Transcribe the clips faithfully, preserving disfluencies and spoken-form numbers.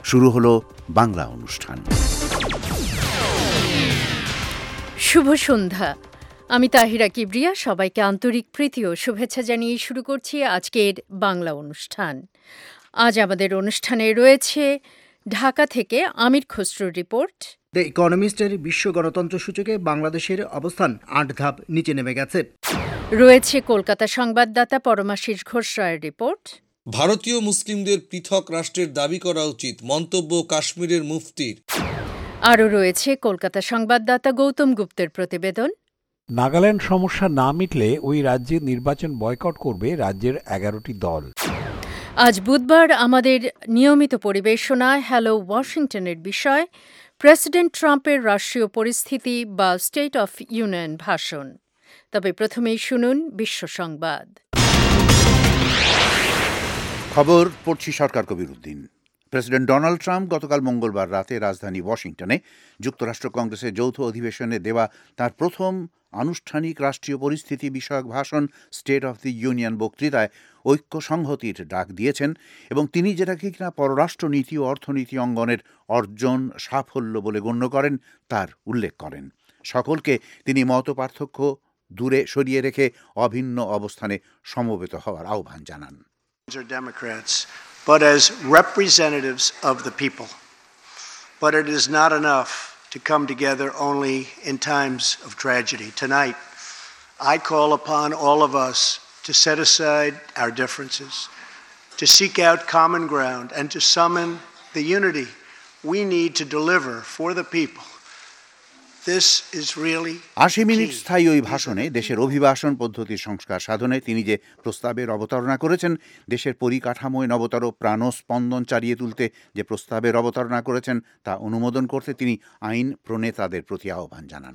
শুরু হলো বাংলা অনুষ্ঠান। শুভ সন্ধ্যা। আমি তাহিরা কিবরিয়া। সবাইকে আন্তরিক প্রীতি ও শুভেচ্ছা জানিয়ে শুরু করছি আজকের বাংলা অনুষ্ঠান। আজ আমাদের অনুষ্ঠানে রয়েছে ঢাকা থেকে আমির খসরুর রিপোর্ট। দ্য ইকোনমিস্টের বিশ্ব গণতন্ত্র সূচকে বাংলাদেশের অবস্থান আট ধাপ নিচে নেমে গেছে। রয়েছে কলকাতা সংবাদদাতা পরমাশিস ঘোষ রায়ের রিপোর্ট। ভারতীয় মুসলিমদের পৃথক রাষ্ট্রের দাবি করা উচিত, মন্তব্য কাশ্মীরের মুফতির। আরও রয়েছে কলকাতা সংবাদদাতা গৌতম গুপ্তের প্রতিবেদন। নাগাল্যান্ড সমস্যা না মিটলে ওই রাজ্যের নির্বাচন বয়কট করবে রাজ্যের এগারোটি দল। আজ বুধবার আমাদের নিয়মিত পরিবেশনায় হ্যালো ওয়াশিংটনের বিষয় প্রেসিডেন্ট ট্রাম্পের রাষ্ট্রীয় পরিস্থিতি বা স্টেট অফ ইউনিয়ন ভাষণ। তবে প্রথমেই শুনুন বিশ্ব সংবাদ। খবর পড়ছি Sarkar Kabir Uddin. President Donald Trump গতকাল মঙ্গলবার রাতে রাজধানী ওয়াশিংটনে যুক্তরাষ্ট্র কংগ্রেসের যৌথ অধিবেশনে দেওয়া তার প্রথম আনুষ্ঠানিক রাষ্ট্রীয় পরিস্থিতি বিষয়ক ভাষণ স্টেট অফ দি ইউনিয়ন বক্তৃতায় ঐক্য সংহতির ডাক দিয়েছেন এবং তিনি যেটাকে কিনা পররাষ্ট্রনীতি ও অর্থনীতি অঙ্গনের অর্জন সাফল্য বলে গণ্য করেন তার উল্লেখ করেন। সকলকে তিনি মতপার্থক্য দূরে সরিয়ে রেখে অভিন্ন অবস্থানে সমবেত হওয়ার আহ্বান জানান। But as representatives of the people. But it is not enough to come together only in times of tragedy. Tonight, I call upon all of us to set aside our differences, to seek out common ground, and to summon the unity we need to deliver for the people. আশি minute স্থায়ী ওই ভাষণে দেশের অভিবাসন পদ্ধতির সংস্কার সাধনে তিনি যে প্রস্তাবের অবতারণা করেছেন, দেশের পরিকাঠামোয় নবতর প্রাণস্পন্দন চালিয়ে তুলতে যে প্রস্তাবের অবতারণা করেছেন তা অনুমোদন করতে তিনি আইন প্রণেতাদের প্রতি আহ্বান জানান।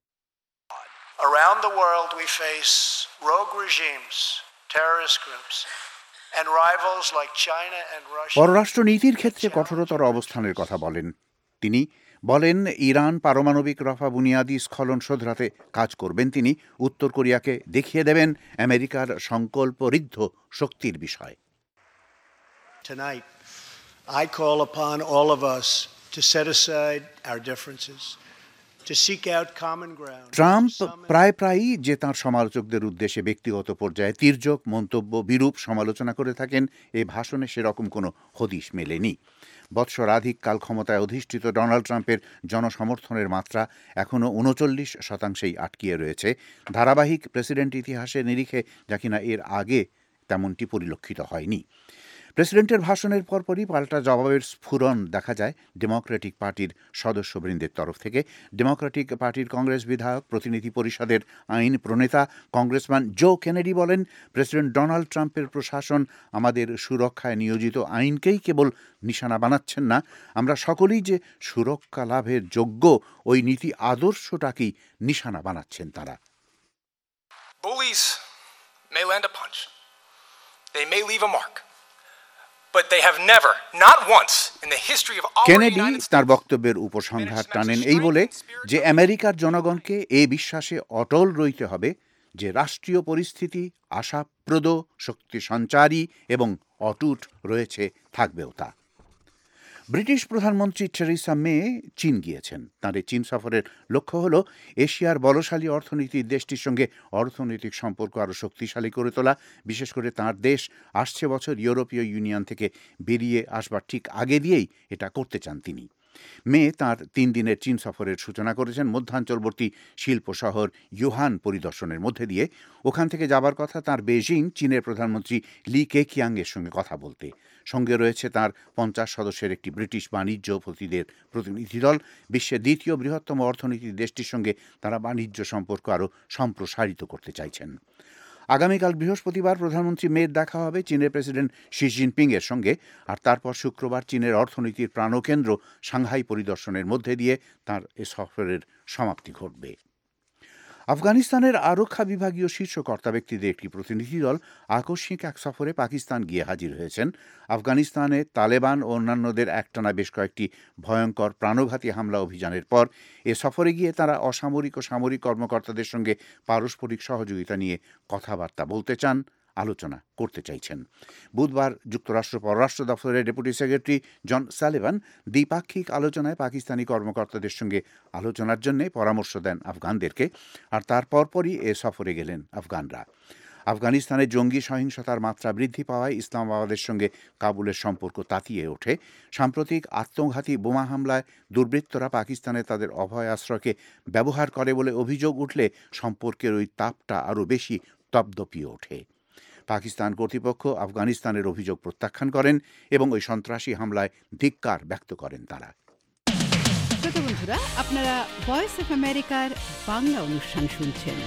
Around the world we face rogue regimes, terrorist groups and rivals like China and Russia. পররাষ্ট্রনীতির ক্ষেত্রে কঠোরতর অবস্থানের কথা বলেন তিনি। বলেন ইরান পারমাণবিক রফা বুনিয়াদি স্খলন শোধরাতে কাজ করবেন তিনি। উত্তর কোরিয়াকে দেখিয়ে দেবেন আমেরিকার সংকল্পঋদ্ধ শক্তির বিষয়। Tonight, I call upon all of us to set aside our differences, to seek out common ground. Trump প্রায় প্রায়ই যে তাঁর সমালোচকদের উদ্দেশ্যে ব্যক্তিগত পর্যায়ে তির্যক মন্তব্য বিরূপ সমালোচনা করে থাকেন, এই ভাষণে সেরকম কোনো হদিশ মেলেনি। বৎসরাধিক কাল ক্ষমতায় অধিষ্ঠিত ডোনাল্ড ট্রাম্পের জনসমর্থনের মাত্রা এখনও উনচল্লিশ শতাংশেই আটকিয়ে রয়েছে। ধারাবাহিক প্রেসিডেন্ট ইতিহাসের নিরিখে যা কিনা এর আগে তেমনটি পরিলক্ষিত হয়নি। প্রেসিডেন্টের ভাষণের পরপরই পাল্টা জবাবের স্ফুরণ দেখা যায় ডেমোক্রেটিক পার্টির সদস্যবৃন্দের তরফ থেকে। ডেমোক্রেটিক পার্টির কংগ্রেস বিধায়ক প্রতিনিধি পরিষদের আইন প্রণেতা কংগ্রেসম্যান জো কেনেডি বলেন, প্রেসিডেন্ট ডোনাল্ড ট্রাম্পের প্রশাসন আমাদের সুরক্ষায় নিয়োজিত আইনকেই কেবল নিশানা বানাচ্ছেন না, আমরা সকলেই যে সুরক্ষা লাভের যোগ্য ওই নীতি আদর্শটাকেই নিশানা বানাচ্ছেন তারা। Bullies may land a punch. They may leave a mark. But they have never, not once in the history of our Kennedy তার বক্তব্যের উপসংহার টানেন এই বলে যে আমেরিকার জনগণকে এই বিশ্বাসে অটল রইতে হবে যে রাষ্ট্রীয় পরিস্থিতি আশাপ্রদ, শক্তি সঞ্চারী এবং অটুট রয়েছে, থাকবেও তা। ব্রিটিশ প্রধানমন্ত্রী থেরেসা মে চীন গিয়েছেন। তাঁর এই চীন সফরের লক্ষ্য হল এশিয়ার বলশালী অর্থনীতির দেশটির সঙ্গে অর্থনৈতিক সম্পর্ক আরও শক্তিশালী করে তোলা। বিশেষ করে তাঁর দেশ আসছে বছর ইউরোপীয় ইউনিয়ন থেকে বেরিয়ে আসবার ঠিক আগে দিয়েই এটা করতে চান তিনি। মে তাঁর তিন দিনের চীন সফরের সূচনা করেছেন মধ্যাঞ্চলবর্তী শিল্প শহর ইউহান পরিদর্শনের মধ্যে দিয়ে। ওখান থেকে যাবার কথা তাঁর বেজিং চীনের প্রধানমন্ত্রী লি কেকিয়াংয়ের সঙ্গে কথা বলতে। সঙ্গে রয়েছে তাঁর পঞ্চাশ সদস্যের একটি ব্রিটিশ বাণিজ্যপতিদের প্রতিনিধি দল। বিশ্বের দ্বিতীয় বৃহত্তম অর্থনীতির দেশটির সঙ্গে তারা বাণিজ্য সম্পর্ক আরও সম্প্রসারিত করতে চাইছেন। আগামীকাল বৃহস্পতিবার প্রধানমন্ত্রী মের দেখা হবে চীনের প্রেসিডেন্ট শি জিনপিংয়ের সঙ্গে, আর তারপর শুক্রবার চীনের অর্থনীতির প্রাণকেন্দ্র সাংহাই পরিদর্শনের মধ্যে দিয়ে তাঁর এ সফরের সমাপ্তি ঘটবে। আফগানিস্তানের আরক্ষা বিভাগীয় শীর্ষ কর্তা ব্যক্তিদের একটি প্রতিনিধি দল আকস্মিক এক সফরে পাকিস্তান গিয়ে হাজির হয়েছেন। আফগানিস্তানে তালেবান ও অন্যান্যদের একটানা বেশ কয়েকটি ভয়ঙ্কর প্রাণঘাতী হামলা অভিযানের পর এ সফরে গিয়ে তারা অসামরিক ও সামরিক কর্মকর্তাদের সঙ্গে পারস্পরিক সহযোগিতা নিয়ে কথাবার্তা বলতে চান, আলোচনা করতে চাইছেন। বুধবার যুক্তরাষ্ট্র পররাষ্ট্র দপ্তরের ডেপুটি সেক্রেটারি জন সালিভান দ্বিপাক্ষিক আলোচনায় পাকিস্তানি কর্মকর্তাদের সঙ্গে আলোচনার জন্য পরামর্শ দেন আফগানদেরকে, আর তার পরপরই এ সফরে গেলেন আফগানরা। আফগানিস্তানে জঙ্গি সহিংসতার মাত্রা বৃদ্ধি পাওয়ায় ইসলামাবাদের সঙ্গে কাবুলের সম্পর্ক তাতিয়ে ওঠে। সাম্প্রতিক আত্মঘাতী বোমা হামলায় দুর্বৃত্তরা পাকিস্তানে তাদের অভয় আশ্রয়কে ব্যবহার করে বলে অভিযোগ উঠলে সম্পর্কের ওই তাপটা আরও বেশি তপদপিয়ে ওঠে। পাকিস্তান কর্তৃপক্ষ আফগানিস্তানের অভিযোগ প্রত্যাখ্যান করেন এবং ওই সন্ত্রাসী হামলায় ধিক্কার ব্যক্ত করেন তারা। শ্রোতা বন্ধুরা, আপনারা ভয়েস অফ আমেরিকার বাংলা অনুষ্ঠান শুনছেন।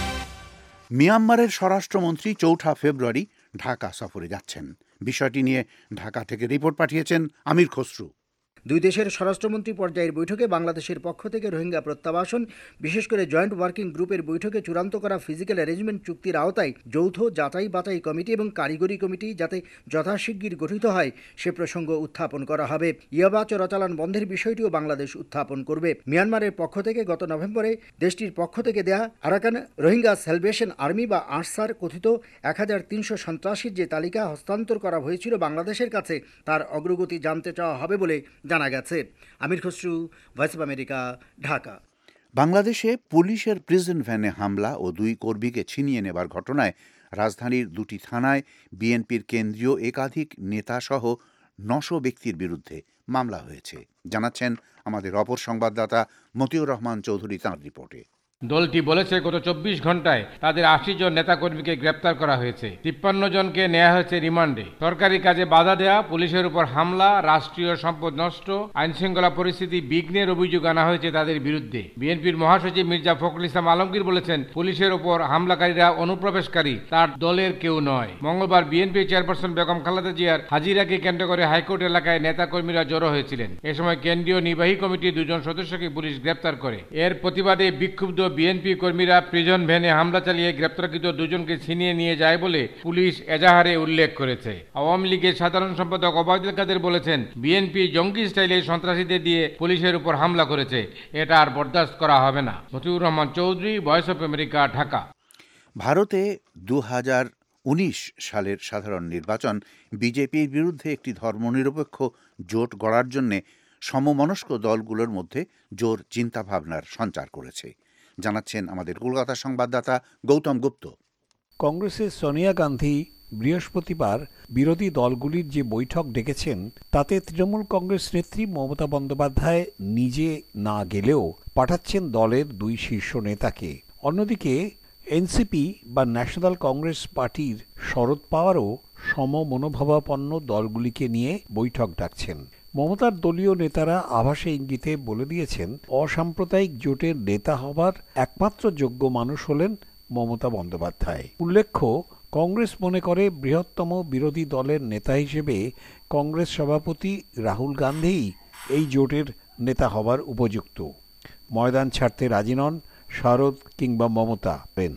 মিয়ানমারের স্বরাষ্ট্রমন্ত্রী চৌঠা ফেব্রুয়ারি ঢাকা সফরে যাচ্ছেন। বিষয়টি নিয়ে ঢাকা থেকে রিপোর্ট পাঠিয়েছেন আমির খসরু। দুই দেশের স্বরাষ্ট্রমন্ত্রী পর্যায়ের বৈঠকে বাংলাদেশের পক্ষ থেকে রোহিঙ্গা প্রত্যাবাসন, বিশেষ করে জয়েন্ট ওয়ার্কিং গ্রুপের বৈঠকে চূড়ান্ত করা ফিজিক্যাল অ্যারেঞ্জমেন্ট চুক্তির আওতায় যৌথ যাচাই বাছাই কমিটি এবং কারিগরি কমিটি যাতে যথাশীঘ্র গঠিত হয় সে প্রসঙ্গ উত্থাপন করা হবে। ইয়াবা চোরাচালান বন্ধের বিষয়টিও বাংলাদেশ উত্থাপন করবে। মিয়ানমারের পক্ষ থেকে গত নভেম্বরে দেশটির পক্ষ থেকে দেয়া আরাকান রোহিঙ্গা স্যালভেশন আর্মি বা আরসার কথিত এক হাজার তিনশো সন্ত্রাসীর যে তালিকা হস্তান্তর করা হয়েছিল বাংলাদেশের কাছে, তার অগ্রগতি জানতে চাওয়া হবে বলে জানা গেছে। Amir Khasru, Voice of America, Dhaka. বাংলাদেশে পুলিশের প্রিজন ভ্যানে হামলা ও দুই কর্মীকে ছিনিয়ে নেবার ঘটনায় রাজধানীর দুটি থানায় বিএনপির কেন্দ্রীয় একাধিক নেতাসহ নশো ব্যক্তির বিরুদ্ধে মামলা হয়েছে, জানাচ্ছেন আমাদের অপর সংবাদদাতা মতিউর রহমান চৌধুরী তাঁর রিপোর্টে। দলটি বলেছে গত চব্বিশ ঘন্টায় তাদের আশি জন নেতাকর্মীকে গ্রেপ্তার করা হয়েছে, তিপ্পান্ন জনকে নেওয়া হয়েছে রিমান্ডে। সরকারি কাজে বাধা দেওয়া, পুলিশের উপর হামলা, রাষ্ট্রীয় সম্পদ নষ্ট, আইনশৃঙ্খলা পরিস্থিতি বিঘ্নের অভিযোগ আনা হয়েছে তাদের বিরুদ্ধে। বিএনপির মহাসচিব মির্জা ফখরুল ইসলাম আলমগীর বলেছেন, পুলিশের উপর হামলাকারীরা অনুপ্রবেশকারী, তার দলের কেউ নয়। মঙ্গলবার বিএনপি চেয়ারপারসন বেগম খালেদা জিয়ার হাজিরাকে কেন্দ্র করে হাইকোর্ট এলাকায় নেতাকর্মীরা জড়ো হয়েছিলেন। এ সময় কেন্দ্রীয় নির্বাহী কমিটির দুজন সদস্যকে পুলিশ গ্রেপ্তার করে। এর প্রতিবাদে বিক্ষুব্ধ বিএনপি কর্মীরা প্রিজন ভ্যানে হামলা চালিয়ে গ্রেপ্তারকৃত দুজনকে ছিনিয়ে নিয়ে যায় বলে পুলিশ এজাহারে উল্লেখ করেছে। আওয়ামী লীগের সাধারণ সম্পাদক ওবায়দুল কাদের বলেছেন, বিএনপি জঙ্গি স্টাইলে সন্ত্রাসীদের দিয়ে পুলিশের উপর হামলা করেছে, এটা আর বরদাস্ত করা হবে না। Motiur Rahman Chowdhury, Voice of America, Dhaka. ভারতে দু হাজার উনিশ সালের সাধারণ নির্বাচন বিজেপির বিরুদ্ধে একটি ধর্মনিরপেক্ষ জোট গড়ার জন্যে সমমনস্ক দলগুলোর মধ্যে জোর চিন্তাভাবনার সঞ্চার করেছে, জানাচ্ছেন আমাদের কলকাতা সংবাদদাতা গৌতম গুপ্ত। কংগ্রেসের সোনিয়া গান্ধী বৃহস্পতিবার বিরোধী দলগুলির যে বৈঠক ডেকেছেন তাতে তৃণমূল কংগ্রেস নেত্রী মমতা বন্দ্যোপাধ্যায় নিজে না গেলেও পাঠাচ্ছেন দলের দুই শীর্ষ নেতাকে। অন্যদিকে এনসিপি বা ন্যাশনাল কংগ্রেস পার্টির শরদ পাওয়ারও সমমনোভাবাপন্ন দলগুলিকে নিয়ে বৈঠক ডাকছেন। মমতার দলীয় নেতারা আভাসে ইঙ্গিতে বলে দিয়েছেন, অসাম্প্রদায়িক জোটের নেতা হবার একমাত্র যোগ্য মানুষ হলেন মমতা বন্দ্যোপাধ্যায়। উল্লেখ্য, কংগ্রেস মনে করে বৃহত্তম বিরোধী দলের নেতা হিসেবে কংগ্রেস সভাপতি রাহুল গান্ধীই এই জোটের নেতা হবার উপযুক্ত। ময়দান ছাড়তে রাজি নন শরদ কিংবা Mamata.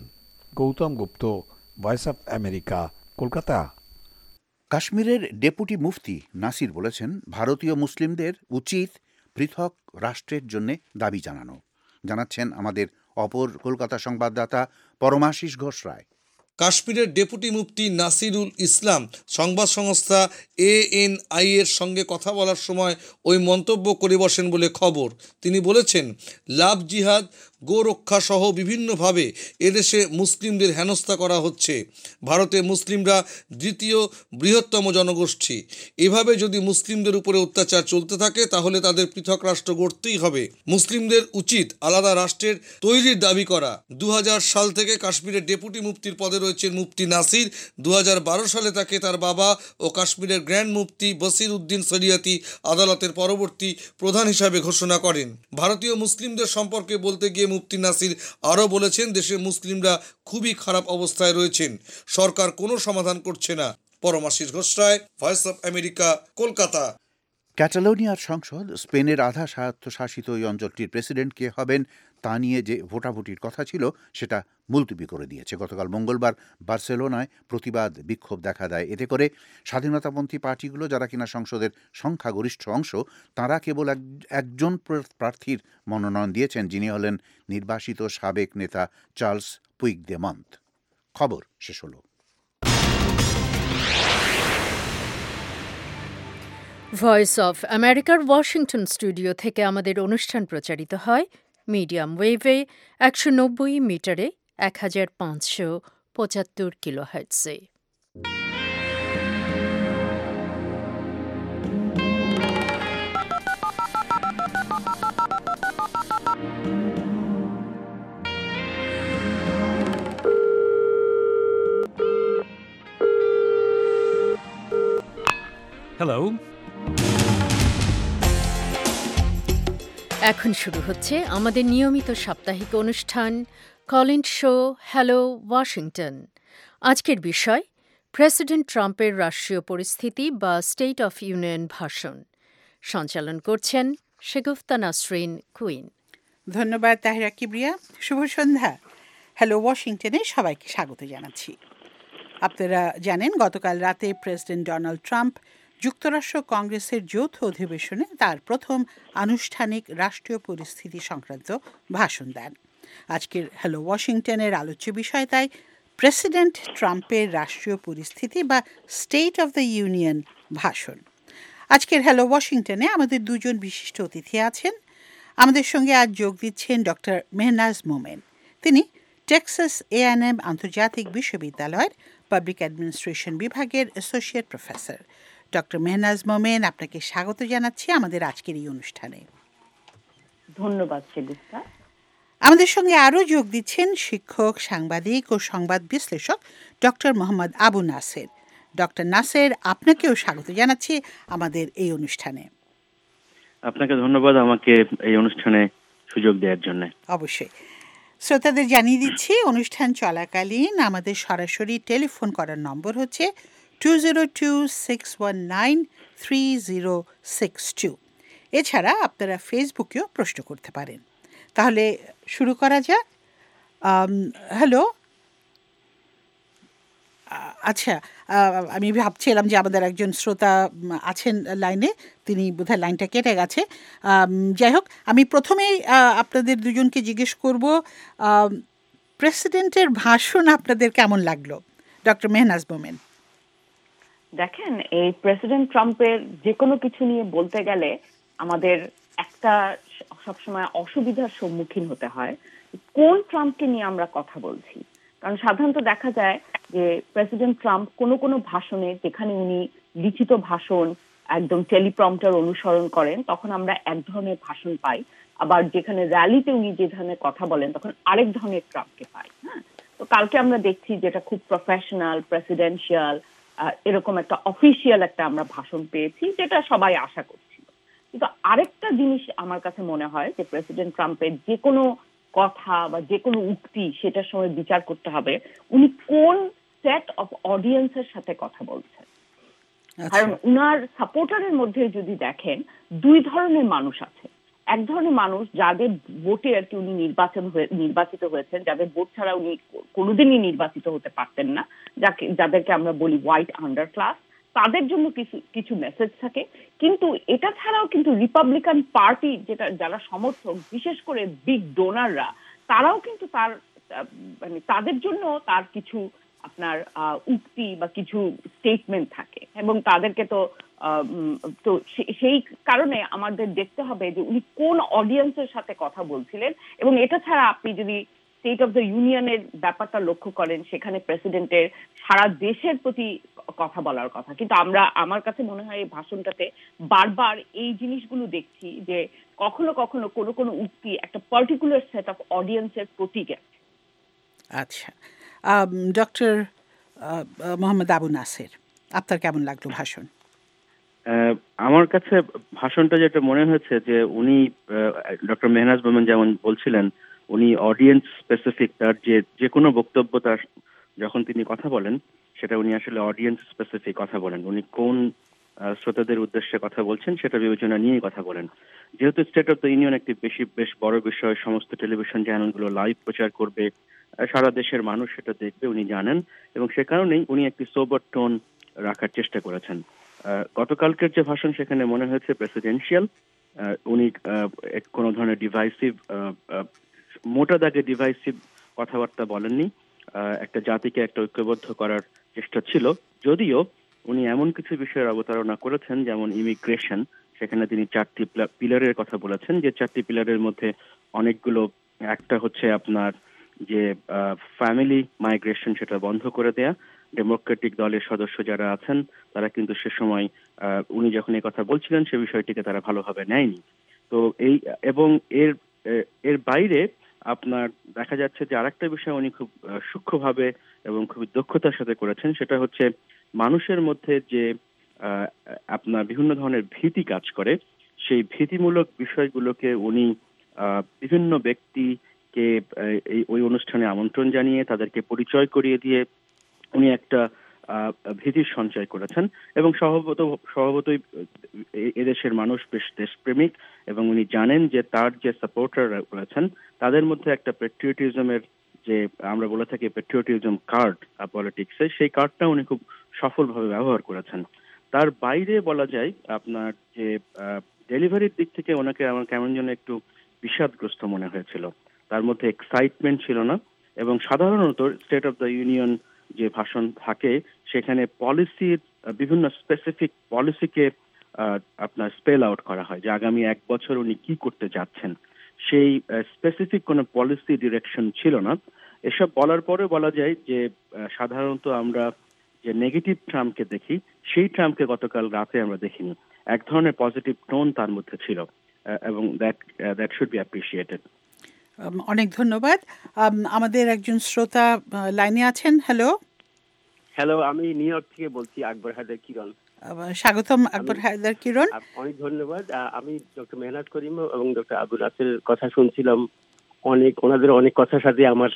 Goutam Gupta, Voice of America, Kolkata. কাশ্মীরের ডেপুটি মুফতি নাসির বলেছেন, ভারতীয় মুসলিমদের উচিত পৃথক রাষ্ট্রের জন্য দাবি জানানো, জানাচ্ছেন আমাদের অপর কলকাতা সংবাদদাতা পরমাশিস ঘোষ রায়। কাশ্মীরের ডেপুটি মুফতি নাসিরুল ইসলাম সংবাদ সংস্থা এএনআই এর সঙ্গে কথা বলার সময় ওই মন্তব্য করে বসেন বলে খবর। তিনি বলেছেন, লাভ জিহাদ, গোরক্ষা সহ বিভিন্নভাবে এদেশে মুসলিমদের হেনস্থা করা হচ্ছে। ভারতে মুসলিমরা দ্বিতীয় বৃহত্তম জনগোষ্ঠী। এভাবে যদি মুসলিমদের উপরে অত্যাচার চলতে থাকে তাহলে তাদের পৃথক রাষ্ট্র গড়তেই হবে। মুসলিমদের উচিত আলাদা রাষ্ট্রের তৈরির দাবি করা। দু হাজার সাল থেকে কাশ্মীরের ডেপুটি মুফতির পদে রয়েছেন মুফতি নাসির। দু হাজার বারো সালে তাকে তার বাবা ও কাশ্মীরের গ্র্যান্ড মুফতি বসির উদ্দিন শরিয়াতি আদালতের পরবর্তী প্রধান হিসাবে ঘোষণা করেন। ভারতীয় মুসলিমদের সম্পর্কে বলতে গিয়ে মুফতি নাসির আরও বলেছেন, দেশের মুসলিমরা খুবই খারাপ অবস্থায় রয়েছেন, সরকার কোনো সমাধান করছে না। Paramashis Ghosh Roy, Voice of America, Kolkata. ক্যাটালোনিয়ার সংসদ স্পেনের আধা স্বায়ত্তশাসিত ওই অঞ্চলটির প্রেসিডেন্ট কে হবেন তা নিয়ে যে ভোটাভুটির কথা ছিল সেটা মুলতবি করে দিয়েছে। গতকাল মঙ্গলবার বার্সেলোনায় প্রতিবাদ বিক্ষোভ দেখা দেয়। এতে করে স্বাধীনতাপন্থী পার্টিগুলো, যারা কিনা সংসদের সংখ্যাগরিষ্ঠ অংশ, তারা কেবল একজন প্রার্থীর মনোনয়ন দিয়েছেন, যিনি হলেন নির্বাসিত সাবেক নেতা চার্লস পুইগদেমন্ট। খবর শেষ হলো। ভয়েস অফ আমেরিকার ওয়াশিংটন স্টুডিও থেকে আমাদের অনুষ্ঠান প্রচারিত হয় মিডিয়াম ওয়েভে একশো নব্বই মিটারে এক হাজার পাঁচশো পঁচাত্তর কিলোহার্টজে। হ্যালো। এখন শুরু হচ্ছে আমাদের নিয়মিত সাপ্তাহিক অনুষ্ঠান কলিন্ট শো হ্যালো ওয়াশিংটন। আজকের বিষয় প্রেসিডেন্ট ট্রাম্পের রাষ্ট্রীয় পরিস্থিতি বা স্টেট অফ ইউনিয়ন ভাষণ। সঞ্চালন করছেন শেগুফতা নাসরিন কুইন। ধন্যবাদ তাহিরা কিবরিয়া। শুভ সন্ধ্যা। হ্যালো ওয়াশিংটনে সবাইকে স্বাগত জানাচ্ছি। আপনারা জানেন গতকাল রাতে প্রেসিডেন্ট ডোনাল্ড ট্রাম্প যুক্তরাষ্ট্র কংগ্রেসের যৌথ অধিবেশনে তার প্রথম আনুষ্ঠানিক রাষ্ট্রীয় পরিস্থিতি সংক্রান্ত ভাষণ দেন। আজকের হ্যালো ওয়াশিংটনের আলোচ্য বিষয় তাই প্রেসিডেন্ট ট্রাম্পের রাষ্ট্রীয় পরিস্থিতি বা স্টেট অফ দ্য ইউনিয়ন ভাষণ। আজকের হ্যালো ওয়াশিংটনে আমাদের দুজন বিশিষ্ট অতিথি আছেন। আমাদের সঙ্গে আজ যোগ দিচ্ছেন ডক্টর মেহনাজ মোমেন। তিনি টেক্সাস এ অ্যান্ড এম আন্তর্জাতিক বিশ্ববিদ্যালয়ের পাবলিক অ্যাডমিনিস্ট্রেশন বিভাগের associate professor. Doctor Mehnaz Momen, আপনাকে স্বাগত জানাচ্ছি আমাদের আজকের এই অনুষ্ঠানে। ধন্যবাদ শেগুফতা। আমাদের সঙ্গে আরও যোগ দিচ্ছেন শিক্ষক, সাংবাদিক ও সংবাদ বিশ্লেষক ডক্টর মোহাম্মদ আবু নাসের। ডক্টর নাসের, আপনাকেও স্বাগত জানাচ্ছি আমাদের এই অনুষ্ঠানে। আপনাকে ধন্যবাদ আমাকে এই অনুষ্ঠানে সুযোগ দেওয়ার জন্য। অবশ্যই। শ্রোতাদের জানিয়ে দিচ্ছি অনুষ্ঠান চলাকালীন আমাদের সরাসরি টেলিফোন করার নম্বর হচ্ছে two zero two six one nine three zero six two. এছাড়া আপনারা ফেসবুকেও প্রশ্ন করতে পারেন। তাহলে শুরু করা যাক। হ্যালো। আচ্ছা, আমি ভাবছিলাম যে আমাদের একজন শ্রোতা আছেন লাইনে, তিনি বোধহয় লাইনটা কেটে গেছে। যাই হোক, আমি প্রথমেই আপনাদের দুজনকে জিজ্ঞেস করব, প্রেসিডেন্টের ভাষণ আপনাদের কেমন লাগলো? ডক্টর মেহনাজ মোমেন। দেখেন, এই প্রেসিডেন্ট ট্রাম্পের যে কোনো কিছু নিয়ে বলতে গেলে আমাদের একটা সবসময় অসুবিধার সম্মুখীন হতে হয়, কোন ট্রাম্পকে নিয়ে আমরা কথা বলছি। কারণ সাধারণত দেখা যায় যে প্রেসিডেন্ট ট্রাম্প কোনো কোনো ভাষণে, যেখানে উনি লিখিত ভাষণ একদম টেলিপ্রম্পটার অনুসরণ করেন, তখন আমরা এক ধরনের ভাষণ পাই। আবার যেখানে র্যালিতে উনি যে ধরনের কথা বলেন, তখন আরেক ধরনের ট্রাম্পকে পাই। হ্যাঁ, তো কালকে আমরা দেখছি যেটা খুব প্রফেশনাল, প্রেসিডেন্সিয়াল, এরকম একটা অফিসিয়াল একটা আমরা ভাষণ পেয়েছি, যেটা সবাই আশা করছিল। কিন্তু আরেকটা জিনিস আমার কাছে মনে হয় যে প্রেসিডেন্ট ট্রাম্পের যে কোনো কথা বা যে কোনো উক্তি, সেটার সময় বিচার করতে হবে উনি কোন সেট অফ অডিয়েন্সের সাথে কথা বলছেন। কারণ উনার সাপোর্টারের মধ্যে যদি দেখেন, দুই ধরনের মানুষ আছে। এক ধরনের মানুষ যাদের ভোটে আর কি উনি নির্বাচন নির্বাচিত হয়েছেন, যাদের ভোট ছাড়া উনি কোনোদিনই নির্বাচিত হতে পারতেন না, যাকে যাদেরকে আমরা বলি হোয়াইট আন্ডার ক্লাস, তাদের জন্য কিছু কিছু মেসেজ থাকে। কিন্তু এটা ছাড়াও কিন্তু রিপাবলিকান পার্টি, যেটা যারা সমর্থক, বিশেষ করে বিগ ডোনাররা, তারাও কিন্তু তার মানে তাদের জন্য তার কিছু আপনার উক্তি বা কিছু স্টেটমেন্ট থাকে, এবং তাদেরকে তো তো সেই কারণে আমাদের দেখতে হবে যে উনি কোন অডিয়েন্সের সাথে কথা বলছিলেন। এবং এটা ছাড়া আপনি যদি স্টেট অফ দ্য ইউনিয়নের ব্যাপারটা লক্ষ্য করেন, সেখানে প্রেসিডেন্টের সারা দেশের প্রতি কথা বলার কথা, কিন্তু আমরা আমার কাছে মনে হয় এই ভাষণটাতে বারবার এই জিনিসগুলো দেখছি যে কখনো কখনো কোনো কোনো উক্তি একটা পার্টিকুলার সেট অফ অডিয়েন্সের প্রতীক আছে। আচ্ছা, ডক্টর মোহাম্মদ আবু নাসের, আপনার কেমন লাগলো ভাষণ? আমার কাছে ভাষণটা যেটা মনে হয়েছে যে উনি, ডক্টর মেহনাজ মোমেন যেমন বলছিলেন, উনি অডিয়েন্স স্পেসিফিক, তার যে যে কোনো বক্তব্য তার যখন তিনি কথা বলেন, সেটা উনি আসলে অডিয়েন্স স্পেসিফিক কথা বলেন। উনি কোন শ্রোতাদের উদ্দেশ্যে কথা বলছেন সেটা বিবেচনা নিয়েই কথা বলেন। যেহেতু স্টেট অফ দ্য ইউনিয়ন একটি বেশি বেশ বড় বিষয়, সমস্ত টেলিভিশন চ্যানেলগুলো লাইভ প্রচার করবে, সারা দেশের মানুষ সেটা দেখবে, উনি জানেন, এবং সে কারণেই উনি একটি সোবার টোন রাখার চেষ্টা করেছেন। গতকালকের যে ভাষণ, সেখানে মনে হয়েছে প্রেসিডেন্সিয়াল। উনি কোনো ধরনের ডিভাইসিভ, মোটা দাগে ডিভাইসিভ কথাবার্তা বলেননি। একটা জাতিকে একটা ঐক্যবদ্ধ করার চেষ্টা ছিল, যদিও উনি এমন কিছু বিষয়ের অবতারণা করেছেন, যেমন ইমিগ্রেশন। সেখানে তিনি চারটি পিলারের কথা বলেছেন, যে চারটি পিলারের মধ্যে অনেকগুলো, একটা হচ্ছে আপনার যে ফ্যামিলি মাইগ্রেশন, সেটা বন্ধ করে দেয়া। ডেমোক্রেটিক দলের সদস্য যারা আছেন তারা কিন্তু সে সময় উনি যখন এই কথা বলছিলেন সে বিষয়টিকে তারা ভালোভাবে নেয়নি। তো এই এবং এর এর বাইরে আপনার দেখা যাচ্ছে যে আরেকটা বিষয় উনি খুব সূক্ষ্মভাবে এবং খুব দক্ষতার সাথে করেছেন, সেটা হচ্ছে মানুষের মধ্যে যে আপনার বিভিন্ন ধরনের ভীতি কাজ করে, সেই ভীতিমূলক বিষয়গুলোকে উনি বিভিন্ন ব্যক্তিকে এই ওই অনুষ্ঠানে আমন্ত্রণ জানিয়ে তাদেরকে পরিচয় করিয়ে দিয়ে উনি একটা ভীতির সঞ্চয় করেছেন। এবং স্বভাবত স্বভাবতই এদেশের মানুষ বেশ দেশপ্রেমিক, এবং উনি জানেন যে তার যে সাপোর্টার রয়েছেন তাদের মধ্যে একটা প্যাট্রিয়টিজমের, যে আমরা বলে থাকি প্যাট্রিয়টিজম কার্ড পলিটিক্সে, সেই কার্ডটা উনি খুব সফলভাবে ব্যবহার করেছেন। তার বাইরে বলা যায় আপনার যে ডেলিভারির দিক থেকে ওনাকে আমার কেমন যেন একটু বিষাদগ্রস্ত মনে হয়েছিল। তার মধ্যে এক্সাইটমেন্ট ছিল না, এবং সাধারণত স্টেট অফ দ্য ইউনিয়ন যে ভাষণ থাকে সেখানে পলিসির বিভিন্ন স্পেসিফিক পলিসিকে আপনার স্পেল আউট করা হয়, যে আগামী এক বছর উনি কি করতে যাচ্ছেন। সেই স্পেসিফিক কোনো পলিসি ডিরেকশন ছিল না। এসব বলার পরে বলা যায় যে সাধারণত আমরা যে নেগেটিভ ট্রাম্পকে দেখি, সেই ট্রাম্পকে গতকাল রাতে আমরা দেখিনি। এক ধরনের পজিটিভ টোন তার মধ্যে ছিল, এবং that that should be appreciated. অনেক ধন্যবাদ। আমাদের একজন শ্রোতা লাইনে আছেন। হ্যালো হ্যালো আমি নিউ ইয়র্ক থেকে বলছি, আকবর হায়দার কিরণ। স্বাগতম আকবর হায়দার কিরণ। অনেক ধন্যবাদ। আমি ডক্টর মেহনাজ করিম এবং ডক্টর আবু নাসেরের কথা শুনছিলাম, অনেক ওনাদের অনেক কথার সাথে আমার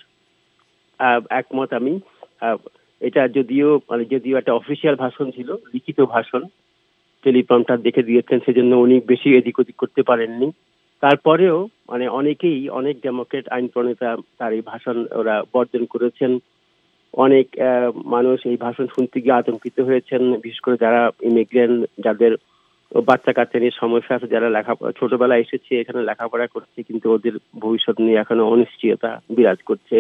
একমত। আমি এটা যদিও মানে যদিও একটা অফিসিয়াল ভাষণ ছিল, লিখিত ভাষণ, টেলিপ্রম্পটার দেখে দিয়েছেন, সেজন্য উনি বেশি এদিক ওদিক করতে পারেননি। তারপরেও মানে অনেকেই, অনেক ডেমোক্রেট আইন প্রণেতা তার এই ভাষণ ওরা বর্জন করেছেন। অনেক মানুষ এই ভাষণ শুনতে গিয়ে আতঙ্কিত হয়েছেন, বিশেষ করে যারা ইমিগ্রেন্ট, যাদের বাচ্চা কাচ্চা নিয়ে সমস্যা আছে, যারা লেখাপড়া ছোটবেলায় এসেছে এখানে লেখাপড়া করছে, কিন্তু ওদের ভবিষ্যৎ নিয়ে এখনো অনিশ্চয়তা বিরাজ করছে।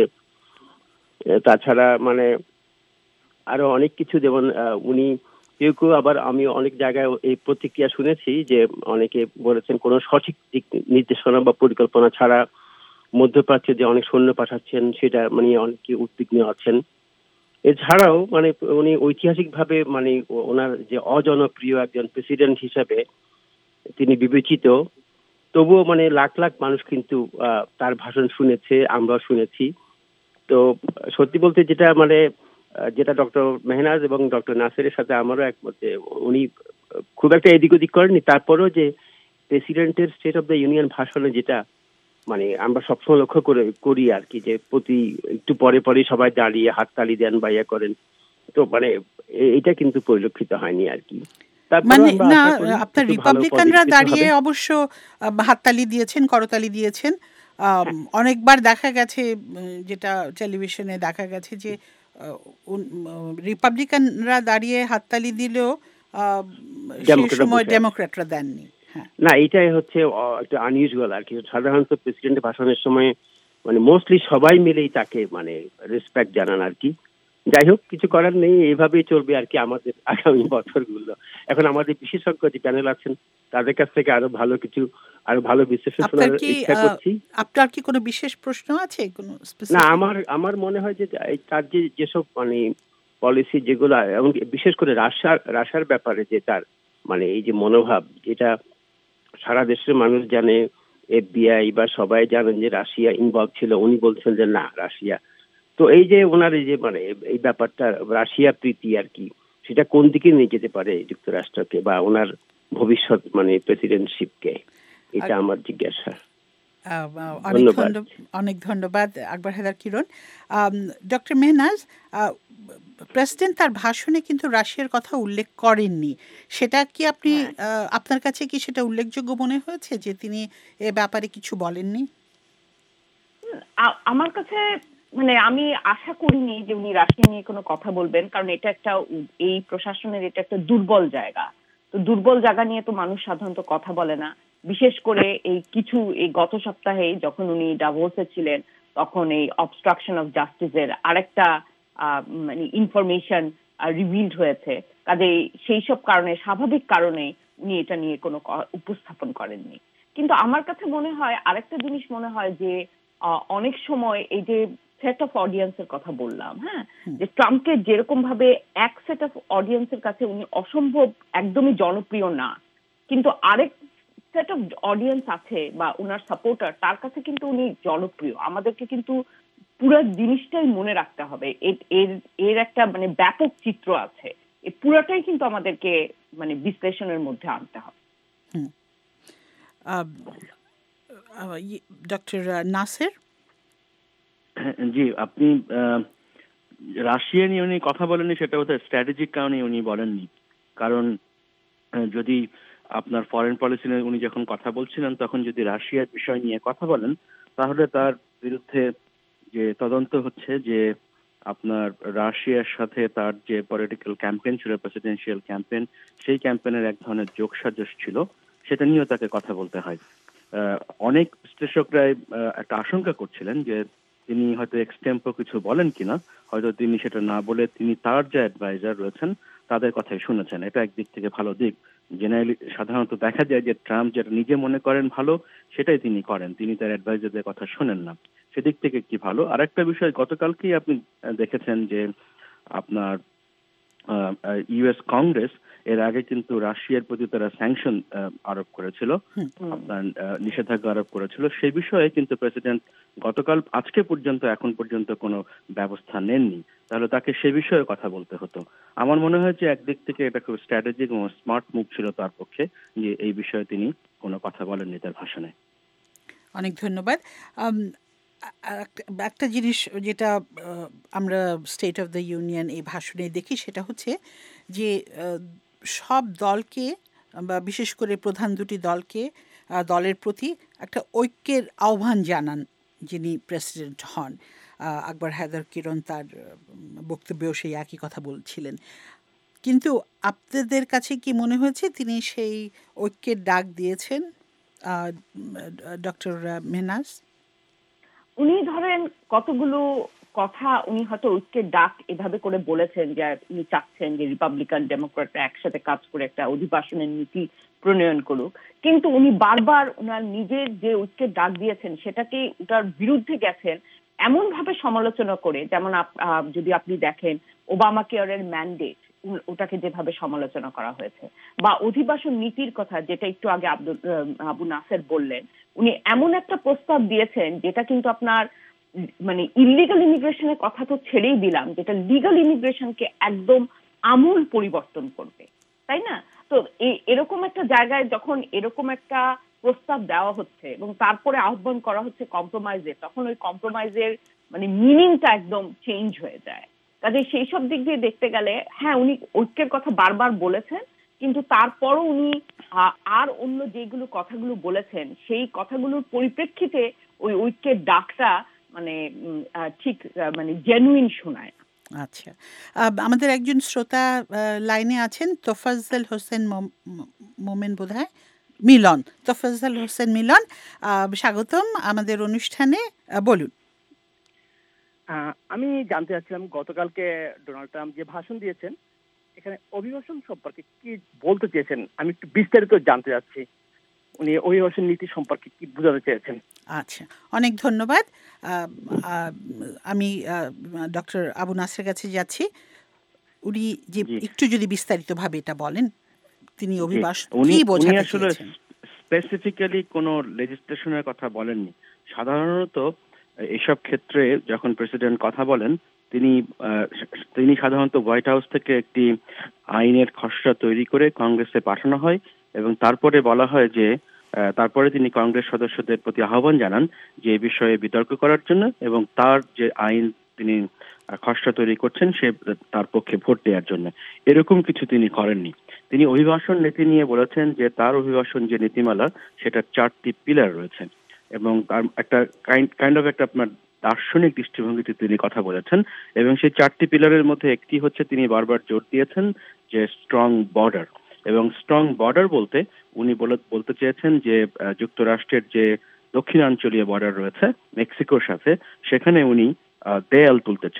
তাছাড়া মানে আরো অনেক কিছু, যেমন উনি কেউ কেউ আবার, আমি অনেক জায়গায় এই প্রতিক্রিয়া শুনেছি যে অনেকে বলেছেন কোনো সঠিক দিক নির্দেশনা বা পরিকল্পনা ছাড়া মধ্যপ্রাচ্যে যে অনেক সৈন্য পাঠাচ্ছেন সেটা মানে অনেকে উদ্বিগ্ন আছেন। এছাড়াও মানে উনি ঐতিহাসিকভাবে মানে ওনার যে অজনপ্রিয় একজন প্রেসিডেন্ট হিসেবে তিনি বিবেচিত, তবুও মানে লাখ লাখ মানুষ কিন্তু তার ভাষণ শুনেছে, আমরাও শুনেছি। তো সত্যি বলতে যেটা মানে যেটা ডক্টর মেহনাজ এবং ডক্টর নাসেরের সাথে আমারও একমত, যে উনি খুব একটা এদিক ওদিক করেননি। তারপরেও যে প্রেসিডেন্টের স্টেট অফ দ্য ইউনিয়ন ভাষণে যেটা মানে আমরা সবসময় লক্ষ্য করে করি আর কি, যে প্রতি একটু পরে পরে সবাই দাঁড়িয়ে হাততালি দেন বা ইয়া করেন, তো মানে এটা কিন্তু পরিলক্ষিত হয়নি আর কি। মানে না, আপনার রিপাবলিকানরা দাঁড়িয়ে অবশ্য হাততালি দিয়েছেন, করতালি দিয়েছেন। অনেকবার দেখা গেছে, যেটা টেলিভিশনে দেখা গেছে, যে রিপাবলিকানরা দাঁড়িয়ে হাততালি দিলেও সেই সময় ডেমোক্র্যাটরা দেননি। না, এটাই হচ্ছে একটা আনইউজুয়াল আর কি। সাধারণত প্রেসিডেন্টের ভাষণের সময় মানে মোস্টলি সবাই মিলেই তাকে মানে রেসপেক্ট জানান আর কি। যাই হোক, কিছু করার নেই, এইভাবেই চলবে আর কি আমাদের আগামী বছরগুলো। এখন আমাদের বিশেষজ্ঞ যে প্যানেল আছেন তাদের কাছ থেকে আরো ভালো কিছু, আরো ভালো বিশ্লেষণ শোনার ইচ্ছা করছি। আপনার কি কোনো বিশেষ প্রশ্ন আছে? কোনো না, আমার আমার মনে হয় যে তার যে যেসব মানে পলিসি যেগুলো, এবং বিশেষ করে রাশিয়ার রাশিয়ার ব্যাপারে যে তার মানে এই যে মনোভাব, যেটা সারা দেশের মানুষ জানে, এফবিআই বা সবাই জানেন যে রাশিয়া ইনভলভ ছিল, উনি বলছেন যে না রাশিয়া। তো এই যে ওনার এই যে মানে এই ব্যাপারটা রাশিয়া প্রীতি আর কি, সেটা কোন দিকে নিয়ে যেতে পারে যুক্তরাষ্ট্রকে বা ওনার ভবিষ্যৎ মানে প্রেসিডেন্টশিপকে, এটা আমার জিজ্ঞাসা। অনেক ধন্যবাদ আকবর হায়দার কিরণ। ডক্টর মেহনাজ, প্রেসিডেন্ট তার ভাষণে কিন্তু রাশিয়ার কথা উল্লেখ করেননি, সেটা কি আপনি আপনার কাছে কি সেটা উল্লেখযোগ্য মনে হয়েছে যে তিনি এ ব্যাপারে কিছু বলেননি? আমার কাছে মানে আমি আশা করিনি যে উনি রাশিয়া নিয়ে কোনো কথা বলবেন, কারণ এটা একটা এই প্রশাসনের এটা একটা দুর্বল জায়গা। তো দুর্বল জায়গা নিয়ে তো মানুষ সাধারণত কথা বলে না। বিশেষ করে এই কিছু এই গত সপ্তাহে যখন উনি ডাভোসে ছিলেন, তখন এই অবস্ট্রাকশন অফ জাস্টিসের আরেকটা মানে ইনফরমেশন রিভিলড হয়েছে। কাজেই সেই সব কারণে, স্বাভাবিক কারণে উনি এটা নিয়ে কোনো উপস্থাপন করেননি। কিন্তু আমার কাছে মনে হয় আরেকটা জিনিস মনে হয় যে অনেক সময় এই যে সেট অফ অডিয়েন্সের কথা বললাম, হ্যাঁ, যে ট্রাম্পকে যেরকম ভাবে এক সেট অফ অডিয়েন্সের কাছে উনি অসম্ভব একদমই জনপ্রিয় না, কিন্তু আরেক সেট অফ অডিয়েন্স আছে বা উনার সাপোর্টার, তার কাছে কিন্তু উনি জনপ্রিয়। আমাদেরকে কিন্তু পুরো জিনিসটাই মনে রাখতে হবে, এর এর একটা মানে ব্যাপক চিত্র আছে, এই পুরোটাই কিন্তু আমাদেরকে মানে বিশ্লেষণের মধ্যে আনতে হবে। ডক্টর নাসির, জি, আপনি রাশিয়া নিয়ে উনি কথা বলেননি, সেটা হচ্ছে স্ট্র্যাটেজিক কারণে উনি বলেননি। কারণ যদি আপনার ফরেন পলিসি নিয়ে উনি যখন কথা বলছিলেন তখন যদি রাশিয়ার বিষয় নিয়ে কথা বলেন, তাহলে তার বিরুদ্ধে যে তদন্ত হচ্ছে যে আপনার রাশিয়ার সাথে তার যে পলিটিক্যাল ক্যাম্পেইন ছিল, প্রেসিডেন্সিয়াল ক্যাম্পেইন, সেই ক্যাম্পেইনের এক ধরনের যোগসাজশ ছিল, সেটা নিয়েও তাকে কথা বলতে হয়। অনেক বিশ্লেষকরাই একটা আশঙ্কা করছিলেন যে তিনি হয়তো এক্সটেম্পো কিছু বলেন কিনা, হয়তো তিনি সেটা না বলে তিনি তার যে অ্যাডভাইজার রয়েছেন তাদের কথাই শুনেছেন। এটা একদিক থেকে ভালো দিক। জেনারেলি সাধারণত দেখা যায় যে ট্রাম্প যেটা নিজে মনে করেন ভালো সেটাই তিনি করেন, তিনি তার অ্যাডভাইজারদের কথা শোনেন না। সেদিক থেকে একটি ভালো। আর একটা বিষয়, গতকালকেই আপনি দেখেছেন যে আপনার ইউএস কংগ্রেস এর আগে কিন্তু রাশিয়ার প্রতি তারা স্যাংশন আরোপ করেছিল, আপনার নিষেধাজ্ঞা আরোপ করেছিল। সেই বিষয়ে কিন্তু প্রেসিডেন্ট গতকাল আজকে পর্যন্ত এখন পর্যন্ত কোনো ব্যবস্থা নেননি। তাহলে তাকে সে বিষয়ে কথা বলতে হতো। আমার মনে হয় যে একদিক থেকে এটা খুব স্ট্র্যাটেজিক এবং স্মার্ট মুভ ছিল তার পক্ষে, যে এই বিষয়ে তিনি কোনো কথা বলেননি তার ভাষণে। অনেক ধন্যবাদ। একটা জিনিস যেটা আমরা স্টেট অফ দ্য ইউনিয়ন এই ভাষণে দেখি সেটা হচ্ছে যে সব দলকে বা বিশেষ করে প্রধান দুটি দলকে দলের প্রতি একটা ঐক্যের আহ্বান জানান যিনি প্রেসিডেন্ট হন। আকবর হায়দার কিরণ তার বক্তব্যেও সেই একই কথা বলছিলেন। কিন্তু আপনাদের কাছে কি মনে হয়েছে তিনি সেই ঐক্যের ডাক দিয়েছেন ডক্টর মেহনাজ? উনি ধরেন কতগুলো কথা উনি হয়তো ঐক্যের ডাক এভাবে করে বলেছেন যে উনি চাচ্ছেন যে রিপাবলিকান ডেমোক্রেটরা একসাথে কাজ করে একটা অধিবাসনের নীতি প্রণয়ন করুক, কিন্তু উনি বারবার ওনার নিজের যে ঐক্যের ডাক দিয়েছেন সেটাকে ওটার বিরুদ্ধে গেছেন এমন ভাবে সমালোচনা করে, যেমন যদি আপনি দেখেন ওবামা কেয়ারের ম্যান্ডেট, ওটাকে যেভাবে সমালোচনা করা হয়েছে, বা অধিবাসন নীতির কথা যেটা একটু আগে আব্দুল আবু নাসের বললেন, উনি এমন একটা প্রস্তাব দিয়েছেন যেটা কিন্তু আপনার মানে ইলিগাল ইমিগ্রেশনের কথা তো ছেড়েই দিলাম, যেটা লিগাল ইমিগ্রেশনকে একদম আমূল পরিবর্তন করবে, তাই না? তো এরকম একটা জায়গায় যখন এরকম একটা প্রস্তাব দেওয়া হচ্ছে এবং তারপরে আহ্বান করা হচ্ছে কম্প্রোমাইজের, তখন ওই কম্প্রোমাইজের মানে মিনিংটা একদম চেঞ্জ হয়ে যায়। কাজে সেই সব দিক দিয়ে দেখতে গেলে হ্যাঁ উনি ঐক্যের কথা বারবার বলেছেন, কিন্তু তারপরও উনি আর অন্য যেগুলো কথাগুলো বলেছেন সেই কথাগুলোর পরিপ্রেক্ষিতে ওই ঐক্যের ডাকটা মানে ঠিক মানে জেনুইন শোনায়। আচ্ছা, আমাদের একজন শ্রোতা লাইনে আছেন, তোফাজ্জল হোসেন মোমেন বোধহয়, মিলন, তোফাজ্জল হোসেন মিলন, স্বাগতম আমাদের অনুষ্ঠানে, বলুন। আমি জানতে চাচ্ছিলাম গতকালকে ডোনাল্ড ট্রাম্প যে ভাষণ দিয়েছেন এখানে অভিবাসন সম্পর্কে কি বলতে চেয়েছেন, আমি একটু বিস্তারিত জানতে চাচ্ছি। উনি অভিবাসন নীতি সম্পর্কে কি বোঝাতে চেয়েছেন? আচ্ছা, অনেক ধন্যবাদ। আমি ডক্টর আবু নাসের কাছে যাচ্ছি, উনি যে একটু যদি বিস্তারিতভাবে এটা বলেন তিনি অভিবাসন কি বোঝাতে চেয়েছেন। স্পেসিফিক্যালি কোনো লেজিসলেশনের কথা বলেননি। সাধারণত এইসব ক্ষেত্রে যখন প্রেসিডেন্ট কথা বলেন তিনি তিনি সাধারণত হোয়াইট হাউস থেকে একটি আইনের খসড়া তৈরি করে কংগ্রেসে পাঠানো হয় এবং তারপরে বলা হয় যে তারপরে তিনি কংগ্রেস সদস্যদের প্রতি আহ্বান জানান যে এই বিষয়ে বিতর্ক করার জন্য এবং তার যে আইন তিনি খসড়া তৈরি করছেন সে তার পক্ষে ভোট দেওয়ার জন্য। এরকম কিছু তিনি করেননি। তিনি অভিবাসন নীতি নিয়ে বলেছেন যে তার অভিবাসন যে নীতিমালা সেটার চারটি পিলার রয়েছে এবং তার একটা কাইন্ড অফ একটা আপনার দার্শনিক দৃষ্টিভঙ্গিতে তিনি কথা বলেছেন এবং সেই চারটি পিলারের মধ্যে একটি হচ্ছে তিনি বারবার জোর দিয়েছেন যে স্ট্রং বর্ডার, এবং স্ট্রং বর্ডার বলতে উনি বলতে চেয়েছেন যে যুক্তরাষ্ট্রের যে দক্ষিণাঞ্চলীয় বর্ডার রয়েছে মেক্সিকোর সাথে, সেখানে উনি দেয়াল তুলতে চান।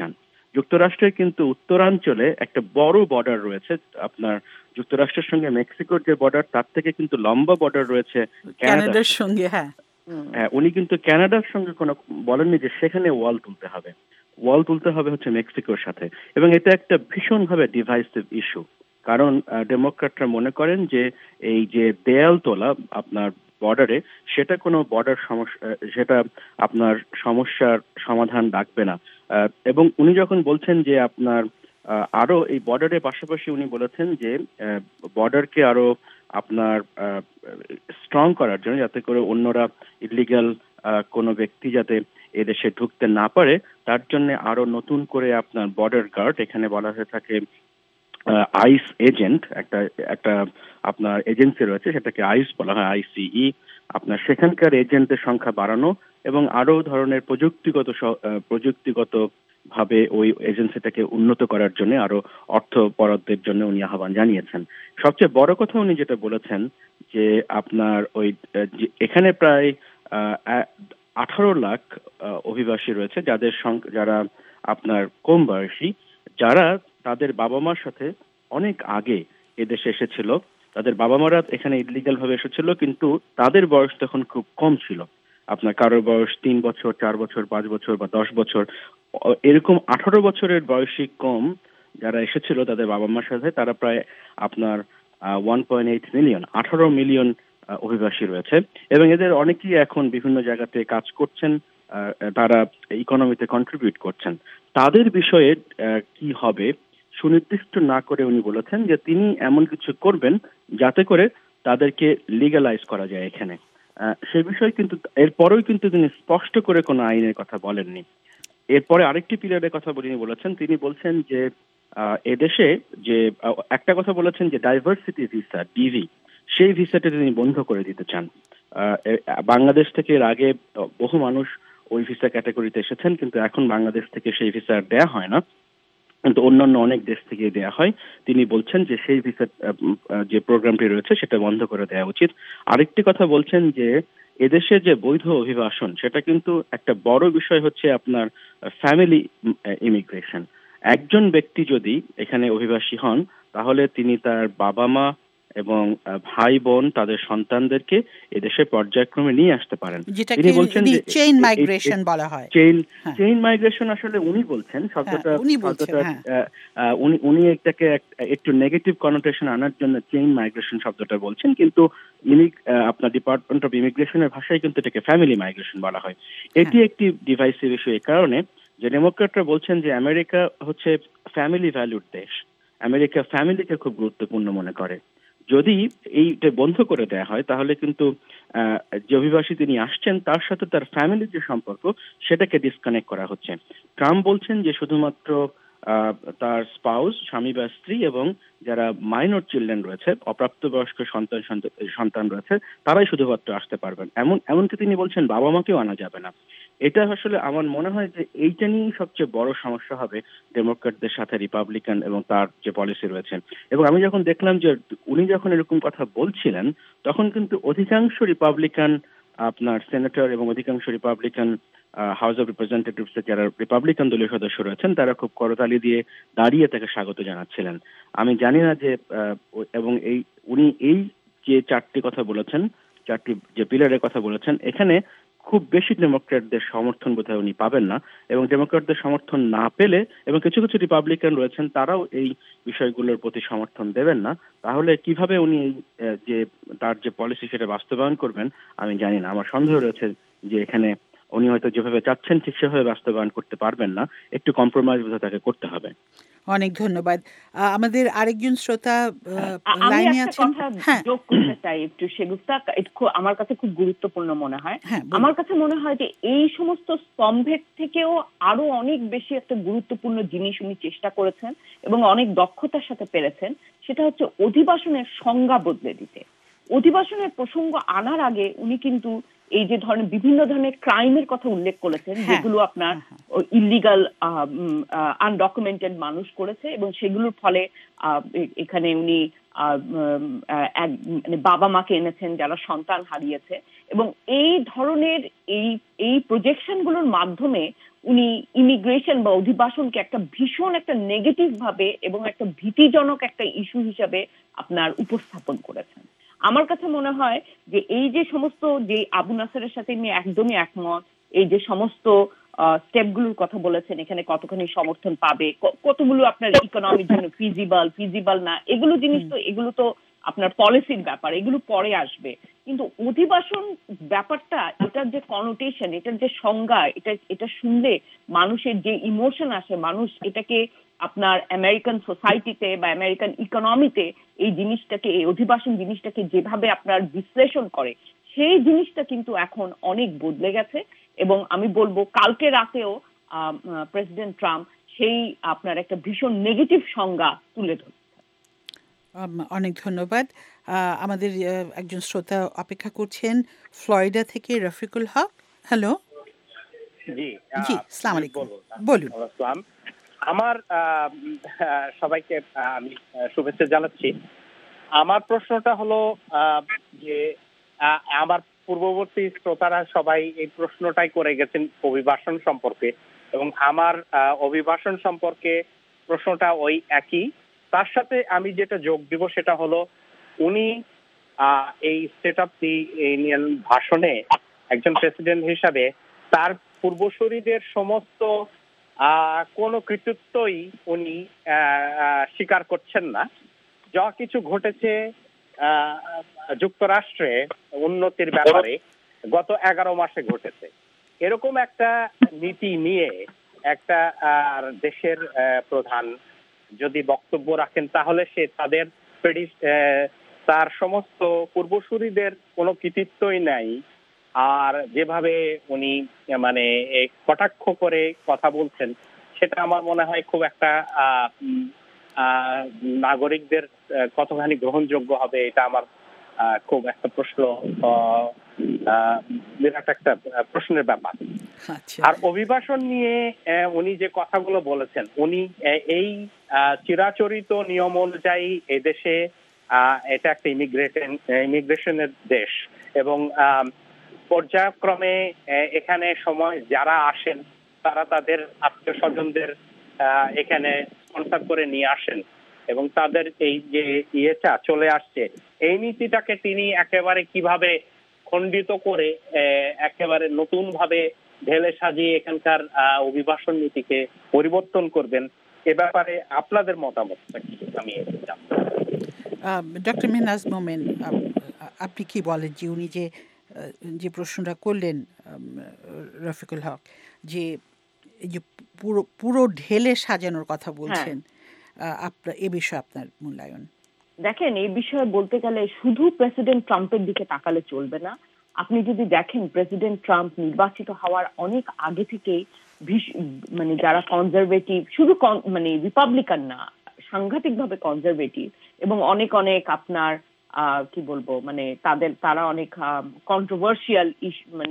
যুক্তরাষ্ট্রের কিন্তু উত্তরাঞ্চলে একটা বড় বর্ডার রয়েছে, আপনার যুক্তরাষ্ট্রের সঙ্গে মেক্সিকোর যে বর্ডার তার থেকে কিন্তু লম্বা বর্ডার রয়েছে কানাডার সঙ্গে। হ্যাঁ, হ্যাঁ, উনি কিন্তু কানাডার সঙ্গে কোনো বলেননি যে সেখানে ওয়াল তুলতে হবে, ওয়াল তুলতে হবে হচ্ছে মেক্সিকোর সাথে। এবং এটা একটা ভীষণভাবে ডিভাইসিভ ইস্যু, কারণ ডেমোক্র্যাটরা মনে করেন যে এই যে দেয়াল তোলা আপনার বর্ডারে, সেটা কোনো বর্ডার সমস্যা, সেটা আপনার সমস্যার সমাধান রাখবে না। এবং উনি যখন বলছেন যে আপনার আরো এই বর্ডারের পাশাপাশি উনি বলেছেন যে বর্ডারকে আরো আপনার স্ট্রং করার জন্য, যাতে করে অন্যরা ইলিগাল কোনো ব্যক্তি যাতে এদেশে ঢুকতে না পারে, তার জন্য আরো নতুন করে আপনার বর্ডার গার্ড, এখানে বলা হয়ে থাকে আইস এজেন্ট, একটা একটা আপনার এজেন্সি রয়েছে, সেটাকে আইস বলা হয়, আইসিই, আপনার সেখানকার এজেন্টের সংখ্যা বাড়ানো এবং আরো ধরনের প্রযুক্তিগত প্রযুক্তিগত ভাবে ওই এজেন্সিটাকে উন্নত করার জন্য আরো অর্থ বরাদ্দের জন্য উনি আহ্বান জানিয়েছেন। সবচেয়ে বড় কথা উনি যেটা বলেছেন যে আপনার ওই এখানে প্রায় আঠারো লাখ অভিবাসী রয়েছে, যাদের যারা আপনার কম বয়সী, যারা তাদের বাবা মার সাথে অনেক আগে এদেশে এসেছিল, তাদের বাবা মারা এখানে ইলিগাল ভাবে এসেছিল, কিন্তু তাদের বয়স তখন খুব কম ছিল, আপনার কারোর বয়স তিন বছর, চার বছর, পাঁচ বছর বা দশ বছর, এরকম আঠারো বছরের বয়সী কম যারা এসেছিল তাদের বাবা মার সাথে, তারা প্রায় আপনার ওয়ান পয়েন্ট এইট মিলিয়ন আঠারো মিলিয়ন অভিবাসী রয়েছে। এবং এদের অনেকেই এখন বিভিন্ন জায়গাতে কাজ করছেন, তারা ইকোনমিতে কন্ট্রিবিউট করছেন। তাদের বিষয়ে কি হবে সুনির্দিষ্ট না করে উনি বলেছেন যে তিনি এমন কিছু করবেন যাতে করে তাদেরকে লিগ্যালাইজ করা যায় এখানে। সে বিষয়ে কিন্তু এরপরেও কিন্তু তিনি স্পষ্ট করে কোনো আইনের কথা বলেননি। এরপরে আরেকটি পিরিয়ডের কথা বলিনি বলেছেন, তিনি বলছেন যে এদেশে যে একটা কথা বলেছেন যে ডাইভার্সিটি ভিসা, ডিভি, সেই ভিসাটা তিনি বন্ধ করে দিতে চান। বাংলাদেশ থেকে এর আগে বহু মানুষ ওই ভিসা ক্যাটাগরিতে এসেছেন, কিন্তু এখন বাংলাদেশ থেকে সেই ভিসা দেয়া হয় না, কিন্তু অন্যান্য অনেক দেশ থেকে দেয়া হয়। তিনি বলছেন যে সেই ভিসা যে প্রোগ্রামটি রয়েছে সেটা বন্ধ করে দেওয়া উচিত। আরেকটি কথা বলছেন যে এদেশে যে বৈধ অভিবাসন, সেটা কিন্তু একটা বড় বিষয় হচ্ছে আপনার ফ্যামিলি ইমিগ্রেশন। একজন ব্যক্তি যদি এখানে অভিবাসী হন, তাহলে তিনি তার বাবা মা এবং ভাই বোন তাদের সন্তানদেরকে এদেশে পর্যায়ক্রমে নিয়ে আসতে পারেন। তিনি বলছেন যে চেইন মাইগ্রেশন বলা হয়। চেইন চেইন মাইগ্রেশন আসলে উনি বলছেন শব্দটা শব্দটা উনি উনি এটাকে একটু নেগেটিভ কনোটেশন আনার জন্য চেইন মাইগ্রেশন শব্দটা বলছেন, কিন্তু আপনার ডিপার্টমেন্ট অফ ইমিগ্রেশনের ভাষায় কিন্তু এটাকে ফ্যামিলি মাইগ্রেশন বলা হয়। এটি একটি ডিভাইসিভ ইস্যু এই কারণে যে ডেমোক্র্যাটরা বলছেন যে আমেরিকা হচ্ছে ফ্যামিলি ভ্যালুর দেশ, আমেরিকা ফ্যামিলিকে খুব গুরুত্বপূর্ণ মনে করে। যদি এইটা বন্ধ করে দেয়া হয় তাহলে কিন্তু যে অভিবাসী তিনি আসছেন তার সাথে তার ফ্যামিলির যে সম্পর্ক সেটাকে ডিসকানেক্ট করা হচ্ছে। ট্রাম্প বলছেন যে শুধুমাত্র তার স্পাউস, স্বামী বা স্ত্রী, এবং যারা মাইনর চিলড্রেন রয়েছে, অপ্রাপ্তবয়স্ক সন্তান সন্তান রয়েছে, তারাই শুধুমাত্র আসতে পারবেন। এমন এমনকি তিনি বলছেন বাবা মাকেও আনা যাবে না। এটা আসলে আমার মনে হয় যে এইটা নিয়েই সবচেয়ে বড় সমস্যা হবে ডেমোক্র্যাটদের সাথে রিপাবলিকান এবং তার যে পলিসি রয়েছে। এবং আমি যখন দেখলাম যে উনি যখন এরকম কথা বলছিলেন, তখন কিন্তু অধিকাংশ রিপাবলিকান আপনার সেনেটর এবং অধিকাংশ রিপাবলিকান হাউস অফ রিপ্রেজেন্টেটিভস যারা রিপাবলিকান দলীয় সদস্য রয়েছেন, তারা খুব করতালি দিয়ে দাঁড়িয়ে তাকে স্বাগত জানাচ্ছিলেন। আমি জানি না যে এবং এই উনি এই যে চারটি কথা বলেছেন, চারটি যে পিলারের কথা বলেছেন, এখানে খুব বেশি ডেমোক্র্যাটদের সমর্থন বোধহয় উনি পাবেন না। এবং ডেমোক্র্যাটদের সমর্থন না পেলে, এবং কিছু কিছু রিপাবলিকান রয়েছেন তারাও এই বিষয়গুলোর প্রতি সমর্থন দেবেন না, তাহলে কিভাবে উনি যে তার যে পলিসি সেটা বাস্তবায়ন করবেন আমি জানি না। আমার সন্দেহ রয়েছে যে এখানে উনি হয়তো যেভাবে চাচ্ছেন ঠিক সেভাবে বাস্তবায়ন করতে পারবেন না, একটু কম্প্রোমাইজ বোধহয় তাকে করতে হবে। অনেক ধন্যবাদ। আমাদের আরেকজন শ্রোতা লাইনে আছেন। হ্যাঁ, যোগ করতে চাই একটু সেগুফতা, আমার কাছে খুব গুরুত্বপূর্ণ মনে হয়। আমার কাছে মনে হয় যে এই সমস্ত স্তম্ভের থেকেও আরো অনেক বেশি একটা গুরুত্বপূর্ণ জিনিস উনি চেষ্টা করেছেন এবং অনেক দক্ষতার সাথে পেরেছেন, সেটা হচ্ছে অধিবাসনের সংজ্ঞা বদলে দিতে। অধিবাসনের প্রসঙ্গ আনার আগে উনি কিন্তু এই যে ধরনের বিভিন্ন ধরনের ক্রাইমের কথা উল্লেখ করেছেন, যেগুলো আপনার ইলিগাল আনডকুমেন্টেড মানুষ করেছে, এবং সেগুলোর ফলে এখানে উনি মানে বাবা মাকে এনেছেন যারা সন্তান হারিয়েছে, এবং এই ধরনের এই এই প্রজেকশনগুলোর মাধ্যমে উনি ইমিগ্রেশন বা অভিবাসনকে একটা ভীষণ একটা নেগেটিভ ভাবে এবং একটা ভীতিজনক একটা ইস্যু হিসাবে আপনার উপস্থাপন করেছেন। আমার কাছে মনে হয় যে এই যে সমস্ত যে আবু নাসেরের সাথে আমি একদমই একমত, এই যে সমস্ত স্টেপগুলোর কথা বলেছেন, এখানে কতখানি সমর্থন পাবে, কতগুলো আপনার ইকোনমির জন্য ফিজিবল ফিজিবল না, এগুলো জিনিস তো এগুলো তো আপনার পলিসির ব্যাপার, এগুলো পরে আসবে। কিন্তু অধিবাসন ব্যাপারটা, এটার যে কনোটেশন, এটার যে সংজ্ঞা, এটা এটা শুনলে মানুষের যে ইমোশন আসে, মানুষ এটাকে আপনার আমেরিকান সোসাইটিতে বা আমেরিকান ইকোনমিতে এই জিনিসটাকে, এই অধিবাসন জিনিসটাকে যেভাবে আপনার বিশ্লেষণ করে, সেই জিনিসটা কিন্তু এখন অনেক বদলে গেছে। এবং আমি বলবো কালকে রাতেও প্রেসিডেন্ট ট্রাম্প সেই আপনার একটা ভীষণ নেগেটিভ সংজ্ঞা তুলে ধরছে। অনেক ধন্যবাদ। আমাদের একজন শ্রোতা অপেক্ষা করছেন ফ্লোরিডা থেকে, রফিকুল হক। হ্যালো। জি জি, আসসালামু আলাইকুম, বলুন। আসসালাম। আমার সবাইকে আমি শুভেচ্ছা জানাচ্ছি। আমার প্রশ্নটা হলো যে আমার পূর্ববর্তী শ্রোতারা সবাই এই প্রশ্নটাই করে গেছেন অভিবাসন সম্পর্কে, এবং আমার অভিবাসন সম্পর্কে প্রশ্নটা ওই একই। তার সাথে আমি যেটা যোগ দিব সেটা হলো, উনি এই স্টেট অফ দি ইউনিয়ন ভাষণে একজন প্রেসিডেন্ট হিসাবে তার পূর্বসূরীদের সমস্ত কোনো কৃতিত্বই উনি স্বীকার করছেন না। যা কিছু ঘটেছে যুক্তরাষ্ট্রে উন্নতির ব্যাপারে গত এগারো মাসে ঘটেছে, এরকম একটা নীতি নিয়ে একটা দেশের প্রধান যদি বক্তব্য রাখেন, তাহলে সে তাদের তার সমস্ত পূর্বসূরীদের কোনো কৃতিত্বই নাই। আর যেভাবে উনি মানে কটাক্ষ করে কথা বলছেন, সেটা আমার মনে হয় খুব একটা নাগরিকদের কতখানি গ্রহণযোগ্য হবে, এটা আমার খুব একটা প্রশ্ন, বিরাট একটা প্রশ্নের ব্যাপার। আর অভিবাসন নিয়ে উনি যে কথাগুলো বলেছেন, উনি এই চিরাচরিত নিয়ম অনুযায়ী এদেশে এটা একটা ইমিগ্রেশন ইমিগ্রেশনের দেশ, এবং পর্যায়ক্রমে এখানে সময় যারা আসেন তারা তাদের আত্মীয় স্বজনদের এখানে স্পন্সর করে নিয়ে আসেন, এবং তাদের এই যে ইয়েটা চলে আসছে, এই নীতিটাকে তিনি একেবারে কিভাবে খণ্ডিত করে একেবারে নতুন ভাবে ঢেলে সাজিয়ে এখানকার অভিবাসন নীতিকে পরিবর্তন করবেন, এ ব্যাপারে আপনাদের মতামতটা কি আমি জানতে চাই। ডক্টর মেহনাজ মোমেন, আপনি কি বলেন যে উনি যে যে প্রশ্নটা করলেন রফিকুল হক, যে এই যে পুরো পুরো ঢেলে সাজানোর কথা বলছেন, আপনার এ বিষয়ে আপনার মূল্যায়ন? দেখেন, এই বিষয়ে বলতে গেলে শুধু প্রেসিডেন্ট ট্রাম্পের দিকে তাকালে চলবে না। আপনি যদি দেখেন, প্রেসিডেন্ট ট্রাম্প নির্বাচিত হওয়ার অনেক আগে থেকেই মানে যারা কনজারভেটিভ, শুধু মানে রিপাবলিকান না, সাংঘাতিকভাবে কনজারভেটিভ, এবং অনেক অনেক আপনার কি বলবো মানে তাদের তারা অনেক কন্ট্রোভার্সিয়াল মানে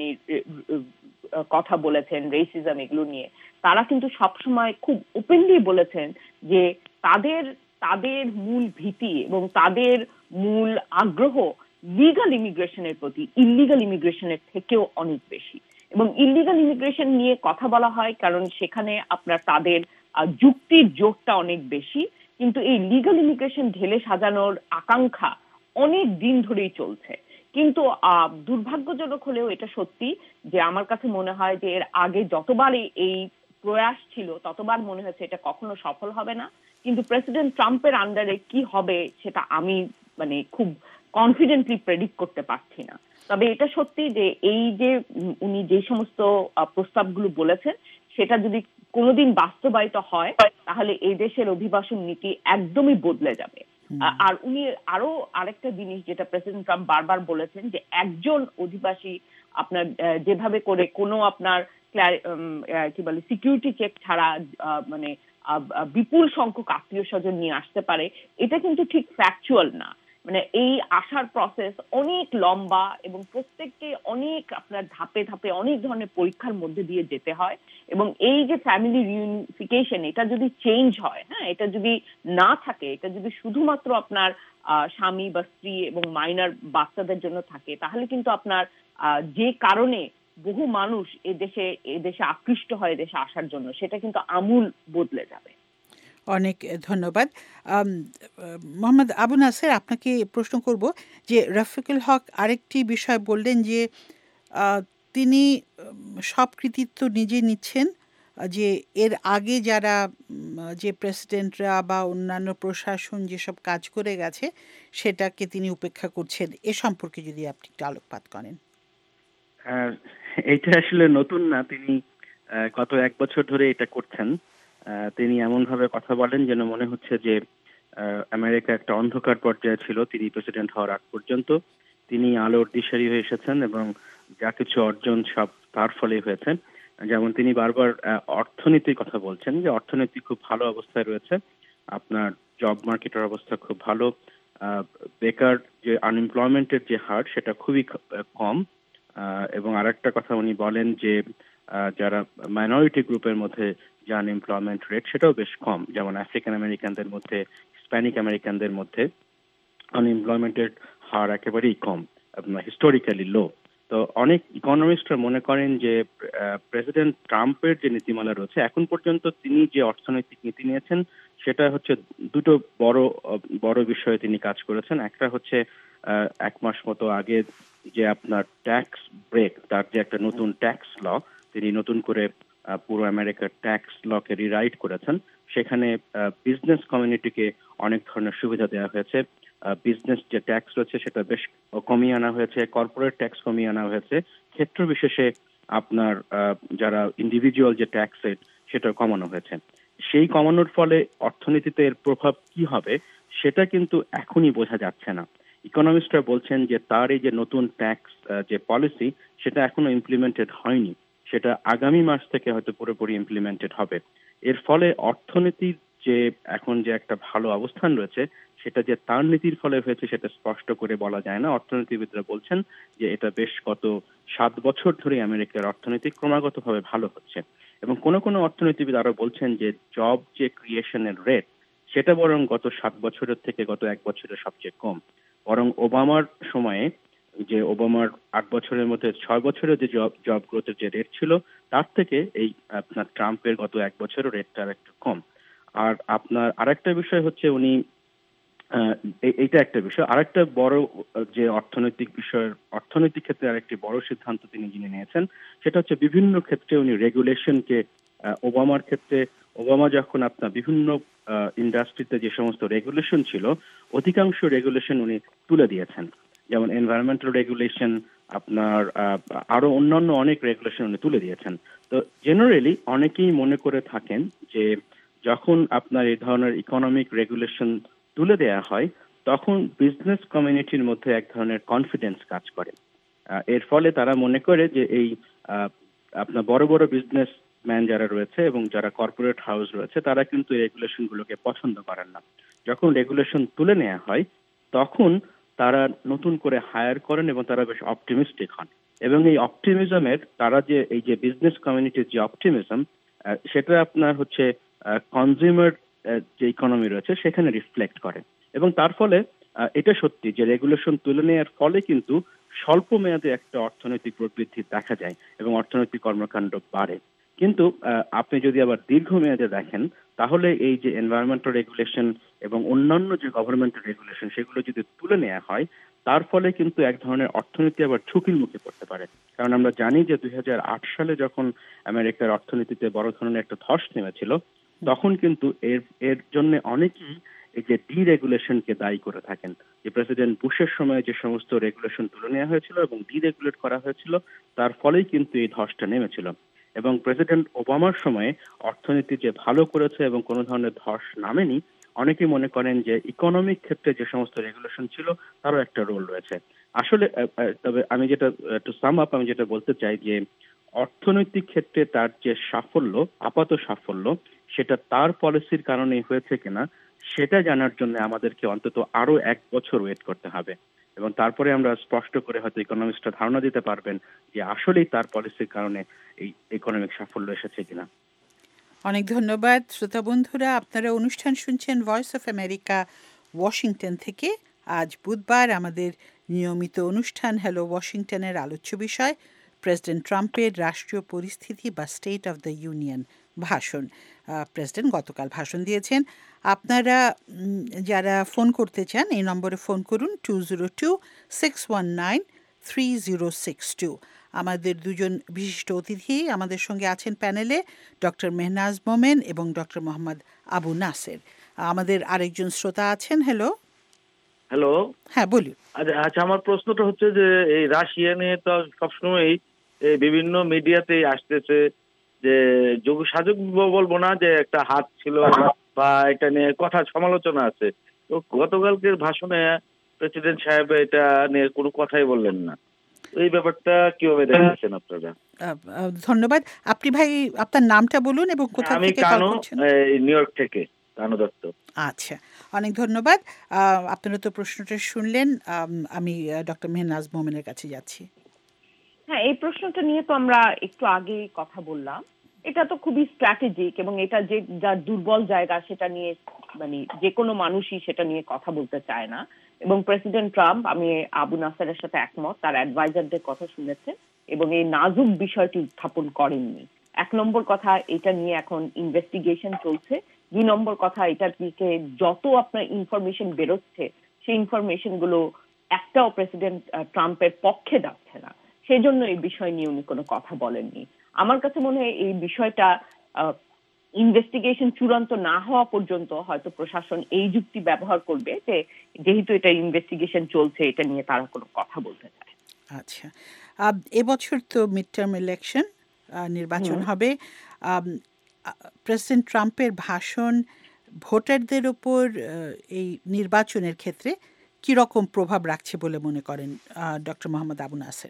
কথা বলেছেন, রেসিজম এগুলো নিয়ে। তারা কিন্তু সবসময় খুব ওপেনলি বলেছেন যে তাদের তাদের মূল ভীতি এবং তাদের মূল আগ্রহ লিগাল ইমিগ্রেশনের প্রতি, ইল্লিগাল ইমিগ্রেশনের থেকেও অনেক বেশি। এবং ইল্লিগাল ইমিগ্রেশন নিয়ে কথা বলা হয় কারণ সেখানে আপনার তাদের যুক্তির জোরটা অনেক বেশি, কিন্তু এই লিগাল ইমিগ্রেশন ঢেলে সাজানোর আকাঙ্ক্ষা অনেক দিন ধরেই চলছে। কিন্তু দুর্ভাগ্যজনক হলেও এটা সত্যি যে আমার কাছে মনে হয় যে এর আগে যতবার এই প্রয়াস ছিল ততবার মনে হয়েছে এটা কখনো সফল হবে না। কিন্তু প্রেসিডেন্ট ট্রাম্পের আন্ডারে কি হবে সেটা আমি মানে খুব কনফিডেন্টলি প্রেডিক্ট করতে পারছি না। তবে এটা সত্যি যে এই যে উনি যে সমস্ত প্রস্তাবগুলো বলেছেন সেটা যদি কোনোদিন বাস্তবায়িত হয় তাহলে এই দেশের অভিবাসন নীতি একদমই বদলে যাবে। আর উনি আরো আরেকটা জিনিস যেটা প্রেসিডেন্ট ট্রাম্প বারবার বলেছেন যে একজন অধিবাসী আপনার যেভাবে করে কোনো আপনার কি বলে সিকিউরিটি চেক ছাড়া মানে বিপুল সংখ্যক আত্মীয় স্বজন নিয়ে আসতে পারে, এটা কিন্তু ঠিক ফ্যাকচুয়াল না। মানে এই আসার প্রসেস অনেক লম্বা এবং প্রত্যেককে অনেক আপনার ধাপে ধাপে অনেক ধরনের পরীক্ষার মধ্যে দিয়ে যেতে হয়। এবং এই যে ফ্যামিলি রিউনিফিকেশন, এটা যদি চেঞ্জ হয়, হ্যাঁ, এটা যদি না থাকে, এটা যদি শুধুমাত্র আপনার স্বামী বা স্ত্রী এবং মাইনর বাচ্চাদের জন্য থাকে, তাহলে কিন্তু আপনার যে কারণে বহু মানুষ এদেশে এদেশে আকৃষ্ট হয় এদেশে আসার জন্য, সেটা কিন্তু আমূল বদলে যাবে। অনেক ধন্যবাদ। মোহাম্মদ আবু নাসের, আপনাকে প্রশ্ন করব যে রফিকুল হক আরেকটি বিষয় বললেন যে তিনি সব কৃতিত্ব নিজে নিচ্ছেন, যে এর আগে যারা যে প্রেসিডেন্টরা বা অন্যান্য প্রশাসন যেসব কাজ করে গেছে সেটাকে তিনি উপেক্ষা করছেন। এ সম্পর্কে যদি আপনি একটু আলোকপাত করেন। এইটা আসলে নতুন না, তিনি গত এক বছর ধরে এটা করছেন। তিনি এমনভাবে কথা বলেন যেন মনে হচ্ছে যে আমেরিকা একটা অন্ধকার পর্যায়ে ছিল তিনি প্রেসিডেন্ট হওয়ার আগ পর্যন্ত। তিনি আলোর দিশারি হয়ে এসেছেন এবং যা কিছু অর্জন সব তার ফলে হয়েছে। যেমন তিনি বারবার অর্থনীতির কথা বলছেন যে অর্থনীতি খুব ভালো অবস্থায় রয়েছে, আপনার জব মার্কেটের অবস্থা খুব ভালো, বেকার যে আনএমপ্লয়মেন্টের যে হার সেটা খুবই কম। এবং আরেকটা কথা উনি বলেন যে যারা মাইনরিটি গ্রুপের মধ্যে যে আনএমপ্লয়মেন্ট রেট সেটাও বেশ কম, যেমন আফ্রিকান আমেরিকানদের মধ্যে, হিস্প্যানিক আমেরিকানদের মধ্যে আনএমপ্লয়মেন্টের হার একেবারেই কম, হিস্টোরিক্যালি লো। তো অনেক ইকোনমিস্টরা মনে করেন যে প্রেসিডেন্ট ট্রাম্পের যে নীতিমালা রয়েছে এখন পর্যন্ত তিনি যে অর্থনৈতিক নীতি নিয়েছেন সেটা হচ্ছে দুটো বড় বড় বিষয়ে তিনি কাজ করেছেন। একটা হচ্ছে এক মাস মতো আগে যে আপনার ট্যাক্স ব্রেক, তার যে একটা নতুন ট্যাক্স ল, তিনি নতুন করে পুরো আমেরিকার ট্যাক্স লকে রিরাইট করেছেন। সেখানে বিজনেস কমিউনিটিকে অনেক ধরনের সুবিধা দেওয়া হয়েছে। বিজনেস যে ট্যাক্স রয়েছে সেটা বেশ কমিয়ে আনা হয়েছে, কর্পোরেট ট্যাক্স কমিয়ে আনা হয়েছে, ক্ষেত্র বিশেষে আপনার যারা ইন্ডিভিজুয়াল যে ট্যাক্স রেট সেটা কমানো হয়েছে। সেই কমানোর ফলে অর্থনীতিতে এর প্রভাব কি হবে সেটা কিন্তু এখনই বোঝা যাচ্ছে না। ইকোনমিস্টরা বলছেন যে তার এই যে নতুন ট্যাক্স যে পলিসি সেটা এখনো ইমপ্লিমেন্টেড হয়নি, সেটা আগামী মাস থেকে হয়তো পুরোপুরি ইমপ্লিমেন্টেড হবে। এর ফলে অর্থনীতির যে এখন যে একটা ভালো অবস্থান রয়েছে সেটা যে তার নীতির ফলে হয়েছে সেটা স্পষ্ট করে বলা যায় না। অর্থনীতিবিদরা বলছেন যে এটা বেশ গত সাত বছর ধরে আমেরিকার অর্থনীতি ক্রমাগতভাবে ভালো হচ্ছে। এবং কোনো কোনো অর্থনীতিবিদ আরো বলছেন যে জব যে ক্রিয়েশনের রেট সেটা বরং গত সাত বছরের থেকে গত এক বছরের সবচেয়ে কম। বরং ওবামার সময়ে যে ওবামার আট বছরের মধ্যে ছয় বছরের যে জব জব গ্রোথের যে রেট ছিল তার থেকে এই আপনার ট্রাম্পের গত এক বছরের রেটটা একটু কম। আর আপনার আরেকটা বিষয় হচ্ছে উনি এইটা একটা বিষয়, আরেকটা বড় যে অর্থনৈতিক বিষয়ের অর্থনৈতিক ক্ষেত্রে আরেকটি বড় সিদ্ধান্ত তিনি যিনি নিয়েছেন সেটা হচ্ছে বিভিন্ন ক্ষেত্রে উনি রেগুলেশনকে, ওবামার ক্ষেত্রে ওবামা যখন আপনার বিভিন্ন ইন্ডাস্ট্রিতে যে সমস্ত রেগুলেশন ছিল অধিকাংশ রেগুলেশন উনি তুলে দিয়েছেন। যেমন এনভায়রনমেন্টাল রেগুলেশন, আপনার আরো অন্যান্য অনেক রেগুলেশন উনি তুলে দিয়েছেন। তো জেনারেলি অনেকেই মনে করে থাকেন যে যখন আপনার এই ধরনের ইকোনমিক রেগুলেশন তুলে দেয়া হয় তখন বিজনেস কমিউনিটির মধ্যে এক ধরনের কনফিডেন্স কাজ করে। এর ফলে তারা মনে করে যে এই আপনার বড় বড় বিজনেস ম্যান যারা রয়েছে এবং যারা কর্পোরেট হাউস রয়েছে তারা কিন্তু এই রেগুলেশন গুলোকে পছন্দ করেন না। যখন রেগুলেশন তুলে নেওয়া হয় তখন তারা নতুন করে হায়ার করেন এবং তারা বেশ অপটিমিস্টিক হন। এবং এই অপটিমিজমের তারা যে এই যে বিজনেস কমিউনিটির যে অপটিমিজম সেটা আপনার হচ্ছে কনজিউমার যে ইকোনমি রয়েছে সেখানে রিফ্লেক্ট করে। এবং তার ফলে এটা সত্যি যে রেগুলেশন তুলে নেওয়ার ফলে কিন্তু স্বল্প মেয়াদে একটা অর্থনৈতিক প্রবৃদ্ধি দেখা যায় এবং অর্থনৈতিক কর্মকাণ্ড বাড়ে। কিন্তু আপনি যদি আবার দীর্ঘমেয়াদে দেখেন তাহলে এই যে এনভায়রনমেন্টাল রেগুলেশন এবং অন্যান্য যে গভর্নমেন্টাল রেগুলেশন সেগুলো যদি তুলে নেওয়া হয় তার ফলে কিন্তু এক ধরনের অর্থনীতি আবার ঝুঁকির মুখে পড়তে পারে। কারণ আমরা জানি যে দুই হাজার আট সালে যখন আমেরিকার অর্থনীতিতে বড় ধরনের একটা ধস নেমেছিল তখন কিন্তু এর এর জন্য অনেকেই এই যে ডিরেগুলেশনকে দায়ী করে থাকেন। যে প্রেসিডেন্ট বুশের সময় যে সমস্ত রেগুলেশন তুলে নেওয়া হয়েছিল এবং ডিরেগুলেট করা হয়েছিল তার ফলেই কিন্তু এই ধসটা নেমেছিল। এবং প্রেসিডেন্ট ওবামার সময়ে অর্থনীতি যে ভালো করেছে এবং কোনো ধরনের ধস নামেনি, অনেকেই মনে করেন যে ইকোনমিক ক্ষেত্রে যে সমস্ত রেগুলেশন ছিল তারও একটা রোল রয়েছে। আসলে তবে আমি যেটা টু সাম আপ আমি যেটা বলতে চাই যে অর্থনৈতিক ক্ষেত্রে তার যে সাফল্য, আপাত সাফল্য, সেটা তার পলিসির কারণে হয়েছে কিনা সেটা জানার জন্য আমাদেরকে অন্তত আরো এক বছর ওয়েট করতে হবে, এবং তারপরে আমরা স্পষ্ট করে হয়তো ইকোনমিস্টরা ধারণা দিতে পারবেন যে আসলেই তার পলিসির কারণে এই ইকোনমিক সাফল্য এসেছে কিনা। অনেক ধন্যবাদ শ্রোতা বন্ধুরা, আপনারা অনুষ্ঠান শুনছেন ভয়েস অফ আমেরিকা ওয়াশিংটন থেকে। আজ বুধবার আমাদের নিয়মিত অনুষ্ঠান হ্যালো ওয়াশিংটনের আলোচ্য বিষয় প্রেসিডেন্ট ট্রাম্পের রাষ্ট্রীয় পরিস্থিতি বা স্টেট অফ দ্য ইউনিয়ন ভাষণ। প্রেসিডেন্ট গতকাল ভাষণ দিয়েছেন। আপনারা যারা ফোন করতে চান এই নম্বরে ফোন করুন two zero two six one nine three zero six two. আমাদের দুজন বিশিষ্ট অতিথি আমাদের সঙ্গে আছেন প্যানেলে, ডক্টর মেহনাজ মোমেন এবং ডক্টর মোহাম্মদ আবু নাসের। আমাদের আরেকজন শ্রোতা আছেন। হ্যালো হ্যালো হ্যাঁ বলুন। আচ্ছা, আমার প্রশ্নটা হচ্ছে যে এই রাশিয়া নিয়ে তো সবসময় বিভিন্ন মিডিয়াতে আসতেছে যে যোগ সাজক বলবো না, যে একটা হাত ছিল বা এটা নিয়ে কথা সমালোচনা আছে। তো গতকালকের ভাষণে প্রেসিডেন্ট সাহেব এটা নিয়ে কোনো কথাই বললেন না। এই ব্যাপারটা কিভাবে দেখছেন আপনারা? ধন্যবাদ। আপনি ভাই আপনার নামটা বলুন এবং কোথা আমি থেকে কানু, কল করছেন? নিউ ইয়র্ক থেকে কানু দত্ত। আচ্ছা, অনেক ধন্যবাদ। আপনারা তো প্রশ্নটা শুনলেন। আমি ডক্টর মেহনাজ মোমেনের কাছে যাচ্ছি। হ্যাঁ, এই প্রশ্নটা নিয়ে তো আমরা একটু আগে কথা বললাম। এটা তো খুবই স্ট্র্যাটেজিক এবং এটা যে যার দুর্বল জায়গা সেটা নিয়ে মানে যে কোনো মানুষই সেটা নিয়ে কথা বলতে চায় না। এবং প্রেসিডেন্ট ট্রাম্প, আমি আবু নাসেরের সাথে একমত, তার অ্যাডভাইজারদের কথা শুনেছেন এবং এই নাজুক বিষয়টি উত্থাপন করেননি। এক নম্বর কথা, এটা নিয়ে এখন ইনভেস্টিগেশন চলছে। দুই নম্বর কথা, এটার দিকে যত আপনার ইনফরমেশন বেরোচ্ছে সেই ইনফরমেশন গুলো একটাও প্রেসিডেন্ট ট্রাম্পের পক্ষে যাচ্ছে না, সেই জন্য এই বিষয় নিয়ে উনি কোনো কথা বলেননি। আমার কাছে মনে হয় এই বিষয়টা ইনভেস্টিগেশন চূড়ান্ত না হওয়া পর্যন্ত হয়তো প্রশাসন এই যুক্তি ব্যবহার করবে যে যেহেতু এটা ইনভেস্টিগেশন চলছে এটা নিয়ে তারা কোনো কথা বলতে চায়। আচ্ছা, এবছর তো মিড টার্ম ইলেকশন, নির্বাচন হবে। প্রেসিডেন্ট ট্রাম্পের ভাষণ ভোটারদের ওপর এই নির্বাচনের ক্ষেত্রে কি রকম প্রভাব রাখছে বলে মনে করেন ডক্টর মোহাম্মদ আবু নাসের?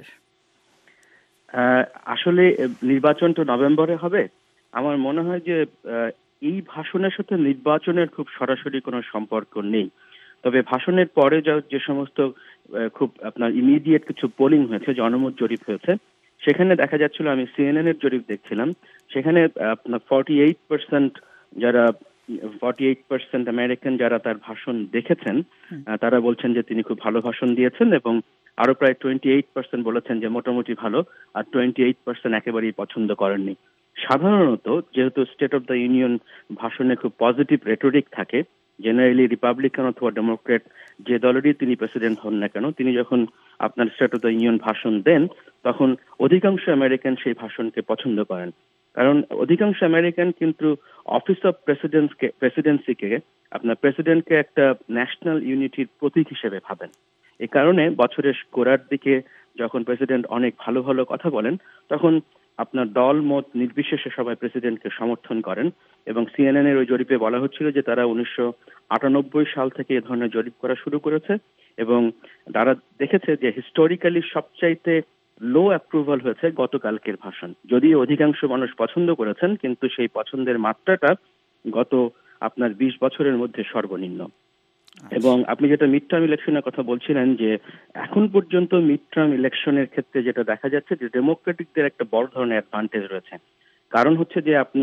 আসলে নির্বাচন তো নভেম্বরে হবে। আমার মনে হয় যে এই ভাষণের সাথে নির্বাচনের খুব সরাসরি কোনো সম্পর্ক নেই। তবে ভাষণের পরে যে সমস্ত খুব আপনার ইমিডিয়েট কিছু পোলিং হয়েছে, জনমত জরিপ হয়েছে, সেখানে দেখা যাচ্ছিল, আমি সিএনএন এর জরিপ দেখছিলাম, সেখানে আপনার ফর্টি এইট পার্সেন্ট যারা ফর্টি এইট পার্সেন্ট আমেরিকান যারা তার ভাষণ দেখেছেন তারা বলছেন যে তিনি খুব ভালো ভাষণ দিয়েছেন, এবং আরো প্রায় টোয়েন্টি এইট পার্সেন্ট বলেছেন যে মোটামুটি ভালো, আর টোয়েন্টি এইট পার্সেন্ট একেবারেই পছন্দ করেননি। সাধারণত যেহেতু স্টেট অফ দ্য ইউনিয়ন ভাষণে খুব পজিটিভ রেটোরিক থাকে, জেনারেলি রিপাবলিকান অথবা ডেমোক্রেট যে দলেরই তিনি প্রেসিডেন্ট হন না কেন, তিনি যখন আপনার স্টেট অফ দ্য ইউনিয়ন ভাষণ দেন তখন অধিকাংশ আমেরিকান সেই ভাষণকে পছন্দ করেন। কারণ অধিকাংশ আমেরিকান কিন্তু অফিস অফ প্রেসিডেন্টকে প্রেসিডেন্সিকে আপনার প্রেসিডেন্টকে একটা ন্যাশনাল ইউনিটির প্রতীক হিসেবে ভাবেন। এই কারণে বছরের গোড়ার দিকে যখন প্রেসিডেন্ট অনেক ভালো ভালো কথা বলেন তখন আপনার দল মত নির্বিশেষে সবাই প্রেসিডেন্টকে সমর্থন করেন। এবং সিএনএন এর ওই জরিপে বলা হচ্ছিল যে তারা উনিশশো আটানব্বই সাল থেকে এ ধরনের জরিপ করা শুরু করেছে, এবং তারা দেখেছে যে হিস্টোরিক্যালি সবচাইতে লো অ্যাপ্রুভাল হয়েছে গতকালকের ভাষণ। যদিও অধিকাংশ মানুষ পছন্দ করেছেন, কিন্তু সেই পছন্দের মাত্রাটা গত আপনার বিশ বছরের মধ্যে সর্বনিম্ন। এবং আপনি যেটা মিড টার্ম ইলেকশনের কথা বলছিলেন, যে এখন পর্যন্ত মিড টার্ম ইলেকশনের ক্ষেত্রে যেটা দেখা যাচ্ছে যে ডেমোক্রেটিকদের একটা বড় ধরনের অ্যাডভান্টেজ রয়েছে। কারণ হচ্ছে যে আপনি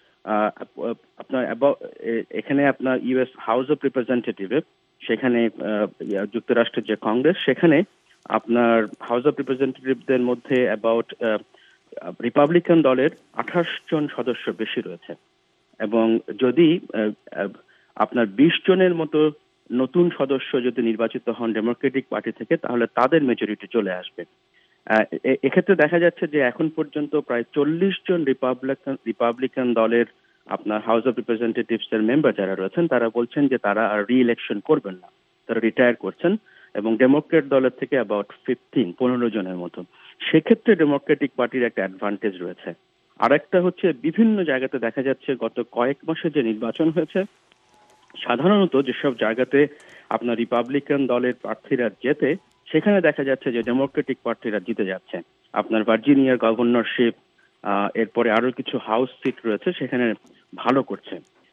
আপনার এখানে আপনার ইউএস হাউস অফ রিপ্রেজেন্টেটিভে, সেখানে যুক্তরাষ্ট্রের যে কংগ্রেস, সেখানে আপনার হাউস অফ রিপ্রেজেন্টেটিভদের মধ্যে অ্যাবাউট রিপাবলিকান দলের আঠাশ জন সদস্য বেশি রয়েছে, এবং যদি আপনার বিশ জনের মতো নতুন সদস্য যদি নির্বাচিত হন ডেমোক্রেটিক পার্টি থেকে, তাহলে তাদের মেজরিটি চলে আসবে। এক্ষেত্রে দেখা যাচ্ছে যে এখন পর্যন্ত প্রায় চল্লিশ জন রিপাবলিকান রিপাবলিকান দলের আপনার হাউস অফ রিপ্রেজেন্টেটিভস এর মেম্বার যারা রয়েছেন তারা বলছেন যে তারা আর রি ইলেকশন করবেন না, তারা রিটায়ার করছেন। এবং ডেমোক্রেট দলের থেকে অ্যাবাউট ফিফটিন পনেরো জনের মতো। সেক্ষেত্রে ডেমোক্রেটিক পার্টির একটা অ্যাডভান্টেজ রয়েছে। আর একটা হচ্ছে বিভিন্ন জায়গাতে দেখা যাচ্ছে গত কয়েক মাসে যে নির্বাচন হয়েছে, সাধারণত যেসব জায়গাতে আপনার রিপাবলিকান দলের প্রার্থীরা জেতে, সেখানে দেখা যাচ্ছে যে ডেমোক্রেটিক প্রার্থীরা জিতে যাচ্ছে। আপনার ভার্জিনিয়ার গভর্নরশিপ, এরপরে আরো কিছু হাউস সিট রয়েছে, সেখানে ভালো করছে।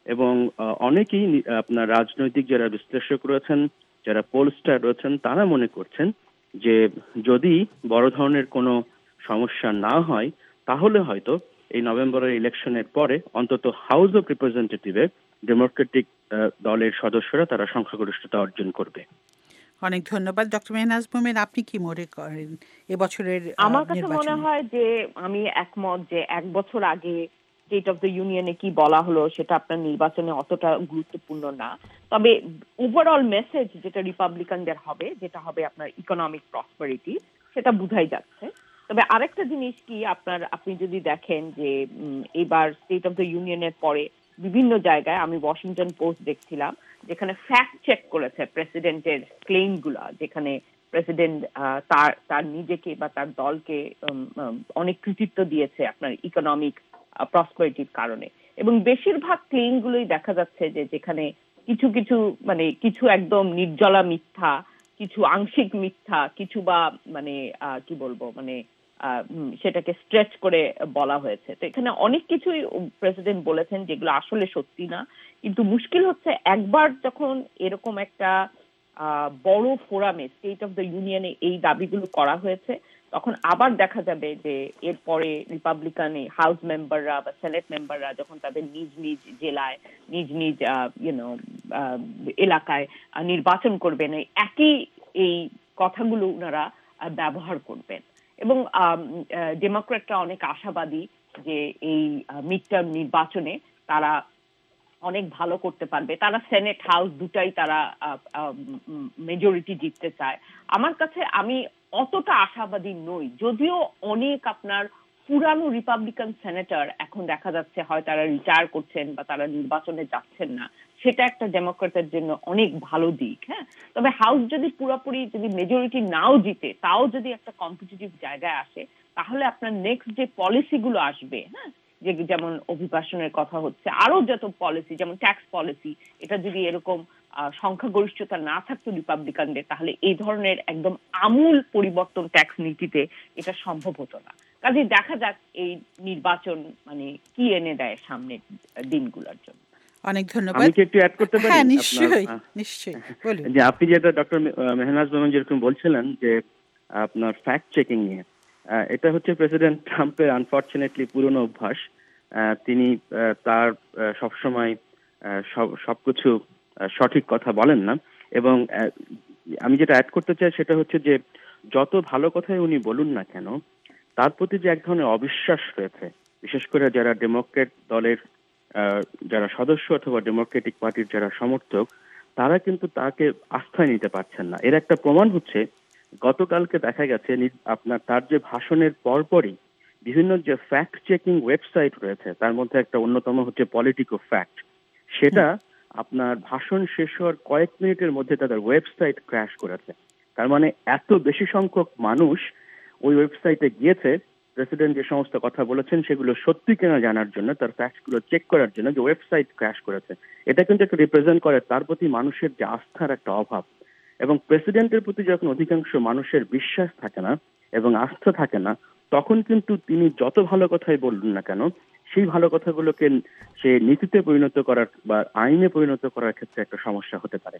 এবং আহ, অনেকেই নি- আপনার রাজনৈতিক যারা বিশ্লেষক রয়েছেন, যারা পোলস্টার রয়েছেন, তারা মনে করছেন যে যদি বড় ধরনের কোনো সমস্যা না হয় তাহলে হয়তো এই নভেম্বরের ইলেকশনের পরে অন্তত হাউস অফ রিপ্রেজেন্টেটিভে ডেমোক্রেটিক আহ, দলের সদস্যরা তারা সংখ্যাগরিষ্ঠতা অর্জন করবে। অনেক ধন্যবাদ। ডক্টর মেহনাজ মোমেন, আপনি কি মনে করেন এবছরের আহ, আমার কাছে নির্বাচন মনে নিয়ে? হয় যে আমি একমত যে এক বছর আগে স্টেট অফ দ্য ইউনিয়নে কি বলা হলো সেটা আপনার নির্বাচনে অতটা গুরুত্বপূর্ণ না। তবে ওভারঅল মেসেজ যেটা রিপাবলিকানদের হবে, যেটা হবে আপনার ইকোনমিক প্রসপারিটি, সেটা বোঝাই যাচ্ছে। তবে আরেকটা জিনিস কি, আপনার আপনি যদি দেখেন যে উম, এবার স্টেট অফ দ্য ইউনিয়নের পরে বিভিন্ন জায়গায়, আমি ওয়াশিংটন পোস্ট দেখছিলাম যেখানে ফ্যাক্ট চেক করেছে প্রেসিডেন্টের ক্লেইম গুলা, যেখানে প্রেসিডেন্ট তার তার নিজেকে বা তার দলকে উম, উম, অনেক কৃতিত্ব দিয়েছে আপনার ইকোনমিক প্রসপারিটির কারণে। এবং বেশিরভাগ ক্লেইম গুলোই দেখা যাচ্ছে যে যেখানে কিছু কিছু মানে কিছু একদম নির্জলা মিথ্যা, কিছু আংশিক মিথ্যা, কিছু বা মানে আহ, কি বলবো মানে আহ, উম, সেটাকে স্ট্রেচ করে বলা হয়েছে। তো এখানে অনেক কিছুই প্রেসিডেন্ট বলেছেন যেগুলো আসলে সত্যি না। কিন্তু মুশকিল হচ্ছে একবার যখন এরকম একটা আহ, বড় ফোরামে স্টেট অফ দ্য ইউনিয়নে এই দাবিগুলো করা হয়েছে, তখন আবার দেখা যাবে যে এরপরে রিপাবলিকান হাউস মেম্বাররা বা সেনেট মেম্বাররা যখন তাদের নিজ নিজ জেলায় নিজ নিজ ইউনো এলাকায় আহ, নির্বাচন করবেন, এই একই এই কথাগুলো ওনারা আহ, ব্যবহার করবেন। এবং ডেমোক্রেটরা অনেক আশাবাদী যে এই মিড টার্ম নির্বাচনে তারা অনেক ভালো করতে পারবে। তারা সেনেট হাউস দুটাই তারা মেজরিটি জিততে চায়। আমার কাছে আমি অতটা আশাবাদী নই, যদিও অনেক আপনার পুরানো রিপাবলিকান সেনেটর এখন দেখা যাচ্ছে হয় তারা রিটায়ার করছেন বা তারা নির্বাচনে যাচ্ছেন না। সেটা একটা ডেমোক্রেটের জন্য অনেক ভালো দিক। হ্যাঁ, তবে হাউস যদি পুরোপুরি যদি মেজরিটি নাও জিতে, তাও যদি একটা কম্পিটিটিভ জায়গায় আসে, তাহলে আপনার নেক্সট যে পলিসিগুলো আসবে, হ্যাঁ, যে যেমন অভিবাসনের কথা হচ্ছে, আরো যত পলিসি যেমন ট্যাক্স পলিসি, এটা যদি এরকম সংখ্যাগরিষ্ঠতা না থাকতো রিপাবলিকানদের, তাহলে এই ধরনের একদম আমূল পরিবর্তন ট্যাক্স নীতিতে এটা সম্ভব হতো না। কাজে দেখা যাক এই নির্বাচন মানে কি এনে দেয় সামনের দিনগুলোর জন্য। অনেক ধন্যবাদ। আমি কি একটু অ্যাড করতে পারি? হ্যাঁ, নিশ্চয়ই আপনার, আহ, নিশ্চয়ই বলুন। যে আপনি যেটা ডক্টর মেহনাজ মোমেন যেরকম বলছিলেন যে আপনার ফ্যাক্ট চেকিং নিয়ে, আহ, এটা হচ্ছে প্রেসিডেন্ট ট্রাম্পের আনফরচুনেটলি পুরনো অভ্যাস। আহ, তিনি আহ, তার আহ, সবসময় আহ, সব সবকিছু আহ, সঠিক কথা বলেন না। এবং আহ, আমি যেটা অ্যাড করতে চাই সেটা হচ্ছে যে যত ভালো কথাই উনি বলুন না কেন, তার প্রতি যে এক ধরনের অবিশ্বাস রয়েছে, বিশেষ করে যারা ডেমোক্রেট দলের আহ, যারা সদস্য অথবা ডেমোক্রেটিক পার্টির যারা সমর্থক, তারা কিন্তু তাকে আস্থায় নিতে পারছেন না। এর একটা প্রমাণ হচ্ছে গতকালকে দেখা গেছে নি- আপনার তার যে ভাষণের পরপরই বিভিন্ন যে ফ্যাক্ট চেকিং ওয়েবসাইট রয়েছে, তার মধ্যে একটা অন্যতম হচ্ছে পলিটিকো ফ্যাক্ট, সেটা আপনার ভাষণ শেষ হওয়ার কয়েক মিনিটের মধ্যে তাদের ওয়েবসাইট ক্র্যাশ করেছে। তার মানে এত বেশি সংখ্যক মানুষ ওই ওয়েবসাইটে গিয়েছে প্রেসিডেন্ট যে সমস্ত কথা বলেছেন সেগুলো সত্যি কিনা জানার জন্য, তার ফ্যাক্টগুলো চেক করার জন্য, যে ওয়েবসাইট ক্র্যাশ করেছে। এটা কিন্তু একটা রিপ্রেজেন্ট করে তার প্রতি মানুষের যে আস্থার একটা অভাব। এবং প্রেসিডেন্টের প্রতি যখন অধিকাংশ মানুষের বিশ্বাস থাকে না এবং আস্থা থাকে না, তখন কিন্তু তিনি যত ভালো কথাই বলুন না কেন, সেই ভালো কথাগুলোকে সে নীতিতে পরিণত করার বা আইনে পরিণত করার ক্ষেত্রে একটা সমস্যা হতে পারে।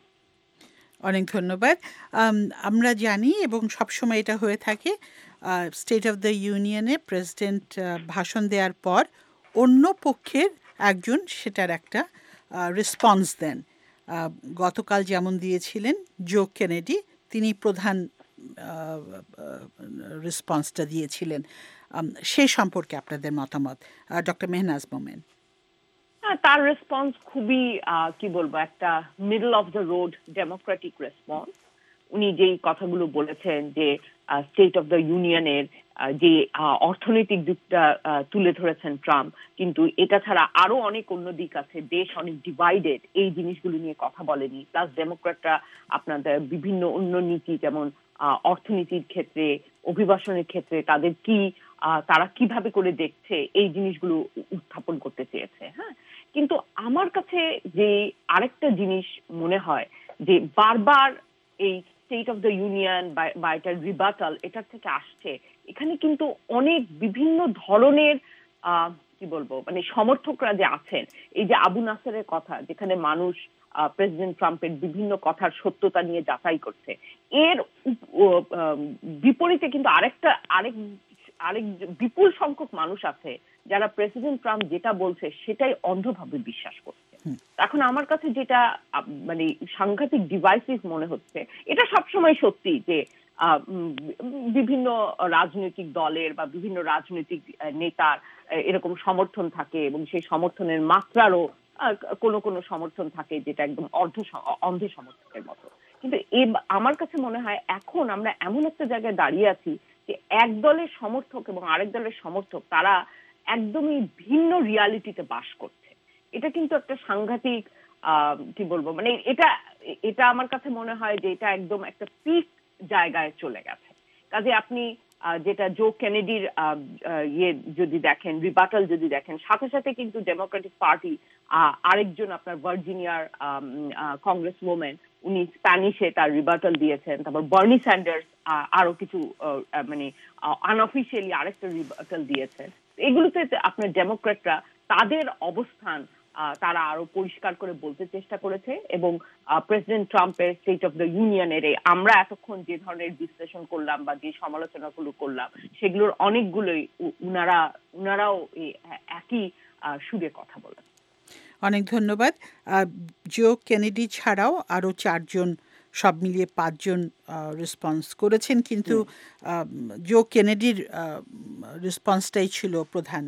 অনেক ধন্যবাদ। আম, আমরা জানি এবং সবসময় এটা হয়ে থাকে, স্টেট অফ দ্য ইউনিয়নে প্রেসিডেন্ট ভাষণ দেওয়ার পর অন্য পক্ষের একজন সেটার একটা রেসপন্স দেন। আহ, গতকাল যেমন দিয়েছিলেন জো কেনেডি, তিনি প্রধান রেসপন্সটা দিয়েছিলেন। আম, সেই সম্পর্কে আপনাদের মতামত, ডক্টর মেহনাজ মোমেন। হ্যাঁ, তার রেসপন্স খুবই আহ, কি বলবো একটা middle of the road Democratic response. উনি যেই কথাগুলো বলেছেন যে স্টেট অফ দ্য ইউনিয়নের যে আহ, অর্থনৈতিক দিকটা আহ, তুলে ধরেছেন ট্রাম্প, কিন্তু এটা ছাড়া আরো অনেক অন্য দিক আছে, দেশ অনেক ডিভাইডেড, এই জিনিসগুলো নিয়ে কথা বলেনি। প্লাস ডেমোক্রেটরা আপনাদের বিভিন্ন অন্য নীতি যেমন আহ, অর্থনীতির ক্ষেত্রে, অভিবাসনের ক্ষেত্রে তাদের কি আহ, তারা কিভাবে করে দেখছে এই জিনিসগুলো উত্থাপন করতে চেয়েছে। হ্যাঁ, কিন্তু আমার কাছে যে আরেকটা জিনিস মনে হয় যে বারবার এই স্টেট অফ দ্য ইউনিয়ন বা এটার রিবাটাল এটার থেকে আসছে, এখানে কিন্তু অনেক বিভিন্ন ধরনের আহ কি কি বলবো মানে সমর্থকরা যে আছেন, এই যে আবু নাসেরের কথা, যেখানে মানুষ প্রেসিডেন্ট ট্রাম্পের বিভিন্ন কথার সত্যতা নিয়ে যাচাই করছে, এর বিপরীতে কিন্তু আরেকটা আরেক আরেক বিপুল সংখ্যক মানুষ আছে যারা প্রেসিডেন্ট ট্রাম্প যেটা বলছে সেটাই অন্ধভাবে বিশ্বাস করছে। এখন আমার কাছে যেটা মানে সাংঘাতিক ডিভাইসিভ মনে হচ্ছে, এটা সবসময় সত্যি যে বিভিন্ন রাজনৈতিক দলের বা বিভিন্ন রাজনৈতিক নেতার এরকম সমর্থন থাকে এবং সেই সমর্থনের মাত্রারও কোনো কোনো সমর্থন থাকে যেটা একদম অর্ধ অন্ধ সমর্থকের মতো। কিন্তু আমার কাছে মনে হয় এখন আমরা এমন একটা জায়গায় দাঁড়িয়ে আছি যে এক দলের সমর্থক এবং আরেক দলের সমর্থক তারা একদমই ভিন্ন রিয়ালিটিতে বাস করছে। এটা কিন্তু একটা সাংঘাতিক আহ কি বলবো মানে এটা এটা আমার কাছে মনে হয় যে এটা একদম একটা পিক জায়গায় চলে গেছে। কাজে আপনি যেটা জো কেনেডির ইয়ে যদি দেখেন, রিবাটাল যদি দেখেন, সাথে সাথে কিন্তু ডেমোক্রেটিক পার্টি আরেকজন আপনার ভার্জিনিয়ার কংগ্রেস ওমেন উনি স্প্যানিশে তার রিবাটাল দিয়েছেন। তারপর বার্নি স্যান্ডার্স আরো কিছু মানে আনঅফিসিয়ালি আরেকটা রিবাটাল দিয়েছেন। এগুলোতে আপনার ডেমোক্রেটরা তাদের অবস্থান তারা আরো পরিষ্কার করে বলতে চেষ্টা করেছে এবং প্রেসিডেন্ট ট্রাম্পের স্টেট অফ দ্য ইউনিয়নের আমরা এতক্ষণ যে ধরনের বিশ্লেষণ করলাম বা যে সমালোচনাগুলো করলাম সেগুলোর অনেকগুলোই উনারা উনারাও একই সুরে কথা বলেন। অনেক ধন্যবাদ। জো কেনেডি ছাড়াও আরো চারজন, সব মিলিয়ে পাঁচজন রেসপন্স করেছেন, কিন্তু জো কেনেডির রেসপন্সটাই ছিল প্রধান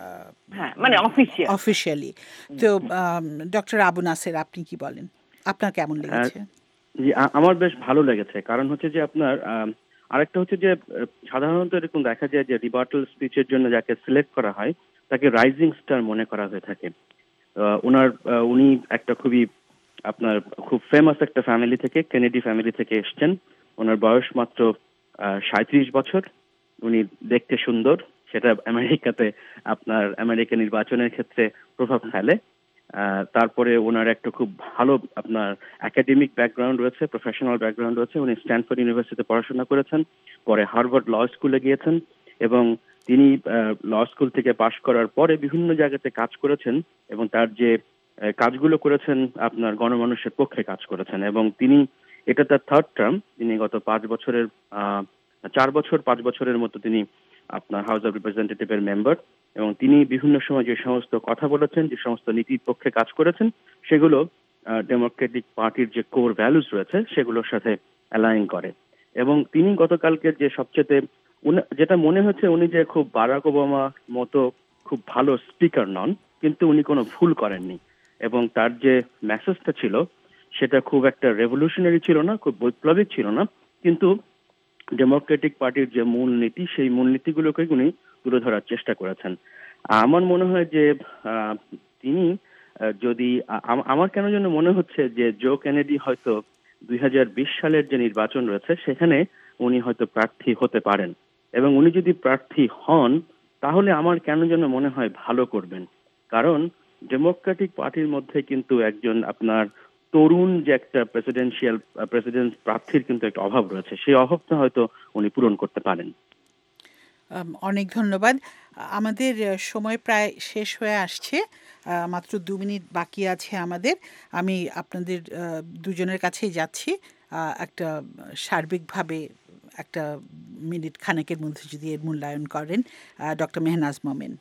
মানে অফিশিয়ালি। তো ডক্টর আবু নাসের, আপনি কি বলেন, আপনার কেমন লেগেছে? জি, আমার বেশ ভালো লেগেছে। কারণ হচ্ছে যে আপনার আরেকটা হচ্ছে যে সাধারণত এরকম দেখা যায় যে রিবার্টাল স্পিচের জন্য যাকে সিলেক্ট করা হয় তাকে রাইজিং স্টার মনে করা হয়ে থাকে। ওনার উনি একটা খুবই আপনার খুব ফেমাস একটা ফ্যামিলি থেকে, কেনেডি ফ্যামিলি থেকে এসছেন। ওনার বয়স মাত্র সাঁত্রিশ বছর। উনি দেখতে সুন্দর, সেটা আমেরিকাতে আপনার আমেরিকা নির্বাচনের ক্ষেত্রে প্রভাব ফেলে। তারপরে ওনার একটা খুব ভালো আপনার একাডেমিক ব্যাকগ্রাউন্ড রয়েছে, প্রফেশনাল ব্যাকগ্রাউন্ড রয়েছে। উনি স্ট্যানফোর্ড ইউনিভার্সিটিতে পড়াশোনা করেছেন, পরে হার্ভার্ড ল স্কুলে গিয়েছেন এবং তিনি ল স্কুল থেকে পাশ করার পরে বিভিন্ন জায়গাতে কাজ করেছেন এবং তার যে কাজগুলো করেছেন আপনার গণমানুষের পক্ষে কাজ করেছেন। এবং তিনি এটা তার থার্ড টার্ম, তিনি গত পাঁচ বছরের আহ চার বছর পাঁচ বছরের মতো তিনি আপনার হাউস অব রিপ্রেজেন্টেটিভের মেম্বার এবং তিনি বিভিন্ন সময় যে সমস্ত কথা বলেছেন, যে সমস্ত নীতির পক্ষে কাজ করেছেন, সেগুলো ডেমোক্রেটিক পার্টির যে কোর ভ্যালুস রয়েছে সেগুলোর সাথে অ্যালাইন করে। এবং তিনি গতকালকে যে সবচেয়ে যেটা মনে হচ্ছে উনি যে খুব বারাক ওবামা মতো খুব ভালো স্পিকার নন, কিন্তু উনি কোনো ভুল করেননি এবং তার যে মেসেজটা ছিল সেটা খুব একটা রেভলিউশনারি ছিল না, খুব বৈপ্লবিক ছিল না, কিন্তু ডেমোক্রেটিক পার্টির যে মূলনীতি সেই মূলনীতিগুলোকে উনি তুলে ধরার চেষ্টা করেছেন। আমার মনে হয় যে তিনি যদি আমার কেন যেন মনে হচ্ছে যে জো কেনেডি হয়তো দুই হাজার বিশ সালের যে নির্বাচন রয়েছে সেখানে উনি হয়তো প্রার্থী হতে পারেন এবং উনি যদি প্রার্থী হন তাহলে আমার কেন যেন মনে হয় ভালো করবেন। কারণ ডেমোক্রেটিক পার্টির মধ্যে কিন্তু একজন আপনার তরুণ যে একটা প্রেসিডেন্সিয়াল প্রেসিডেন্ট প্রার্থীর কিন্তু একটা অভাব রয়েছে, সেই অভাবটা হয়তো উনি পূরণ করতে পারেন। অনেক ধন্যবাদ। আমাদের সময় প্রায় শেষ হয়ে আসছে, মাত্র দু মিনিট বাকি আছে আমাদের। আমি আপনাদের দুজনের কাছেই যাচ্ছি, একটা সার্বিকভাবে একটা মিনিট খানেকের মধ্যে যদি এর মূল্যায়ন করেন। Doctor Mehnaz Momen.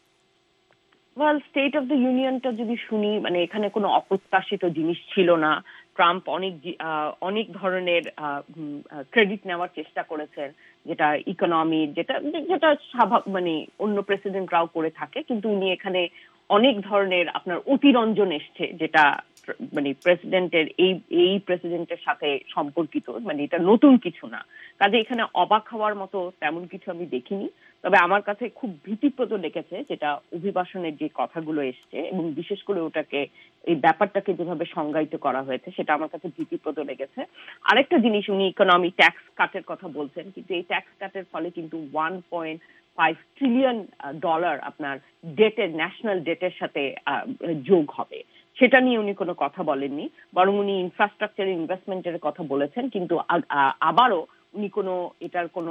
Well, State of the ইউনিয়নটা যদি শুনি, মানে এখানে কোনো অপ্রত্যাশিত জিনিস ছিল না। ট্রাম্প অনেক অনেক ধরনের ক্রেডিট নেওয়ার চেষ্টা করেছেন, যেটা ইকোনমি, যেটা যেটা স্বাভাবিক মানে অন্য প্রেসিডেন্টরাও করে থাকে, কিন্তু উনি এখানে অনেক ধরনের আপনার অতিরঞ্জন এসছে, যেটা মানে প্রেসিডেন্টের এই এই প্রেসিডেন্টের সাথে সম্পর্কিত, মানে এটা নতুন কিছু না। কাজে এখানে অবাক হওয়ার মতো তেমন কিছু আমি দেখিনি। তবে আমার কাছে খুব ভীতিপ্রদ লেগেছে যেটা অভিবাসনের যে কথাগুলো এসছে এবং বিশেষ করে ওটাকে এই ব্যাপারটাকে যেভাবে সংজ্ঞায়িত করা হয়েছে সেটা আমার কাছে ভীতিপ্রদ লেগেছে। আরেকটা জিনিস, উনি ইকোনমি ট্যাক্স কাটের কথা বলছেন, কিন্তু এই ট্যাক্স কাটের ফলে কিন্তু one point five trillion dollar আপনার ডেটের ন্যাশনাল ডেটের সাথে যোগ হবে, সেটা নিয়ে উনি কোনো কথা বলেননি। বরং উনি ইনফ্রাস্ট্রাকচার ইনভেস্টমেন্টের কথা বলেছেন, কিন্তু আবারও উনি কোনো এটার কোনো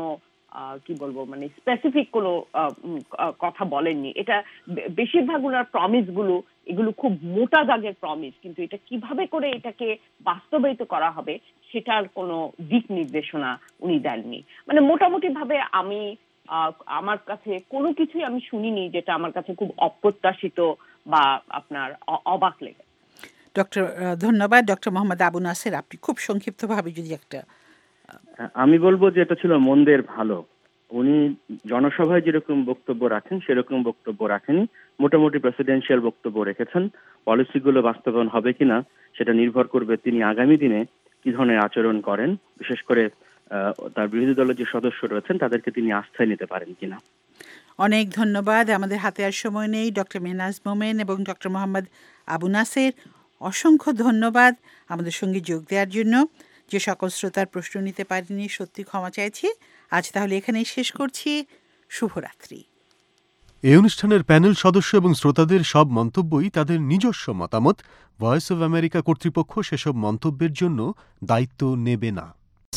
কি বলবো মানে স্পেসিফিক কোনো কথা বলেননি। এটা বেশিরভাগ ওনার প্রমিস গুলো এগুলো খুব মোটা দাগের প্রমিস, কিন্তু এটা কিভাবে করে এটাকে বাস্তবায়িত করা হবে সেটার কোনো দিক নির্দেশনা উনি দেননি। মানে মোটামুটি ভাবে আমি আমার কাছে কোনো কিছুই আমি শুনিনি যেটা আমার কাছে খুব অপ্রত্যাশিত বা আপনার অবাক লেগে। ডক্টর ধন্যবাদ। ডক্টর মোহাম্মদ আবু নাসের, আপনি খুব সংক্ষিপ্তভাবে যদি একটা। আমি বলবো যে এটা ছিল মন্দের ভালো। উনি জনসভায় যেরকম বক্তব্য রাখেন সেরকম বক্তব্য রাখেনি, মোটামুটি প্রেসিডেন্সিয়াল বক্তব্য রেখেছেন। পলিসিগুলো বাস্তবায়ন হবে কিনা সেটা নির্ভর করবে তিনি আগামী দিনে কি ধরনের আচরণ করেন, বিশেষ করে তার বিরোধী দলের যে সদস্য রয়েছেন তাদেরকে তিনি আস্থায় নিতে পারেন কিনা। অনেক ধন্যবাদ। আমাদের হাতে আর সময় নেই। ডক্টর মেহনাজ মোমেন এবং ডক্টর মোহাম্মদ আবু নাসের, অসংখ্য ধন্যবাদ আমাদের সঙ্গে যোগ দেওয়ার জন্য। যে সকল শ্রোতার প্রশ্ন নিতে পারিনি সত্যি ক্ষমা চাইছি। আজ তাহলে এখানেই শেষ করছি। শুভরাত্রি। এই অনুষ্ঠানের প্যানেল সদস্য এবং শ্রোতাদের সব মন্তব্যই তাদের নিজস্ব মতামত। ভয়েস অব আমেরিকা কর্তৃপক্ষ সেসব মন্তব্যের জন্য দায়িত্ব নেবে না।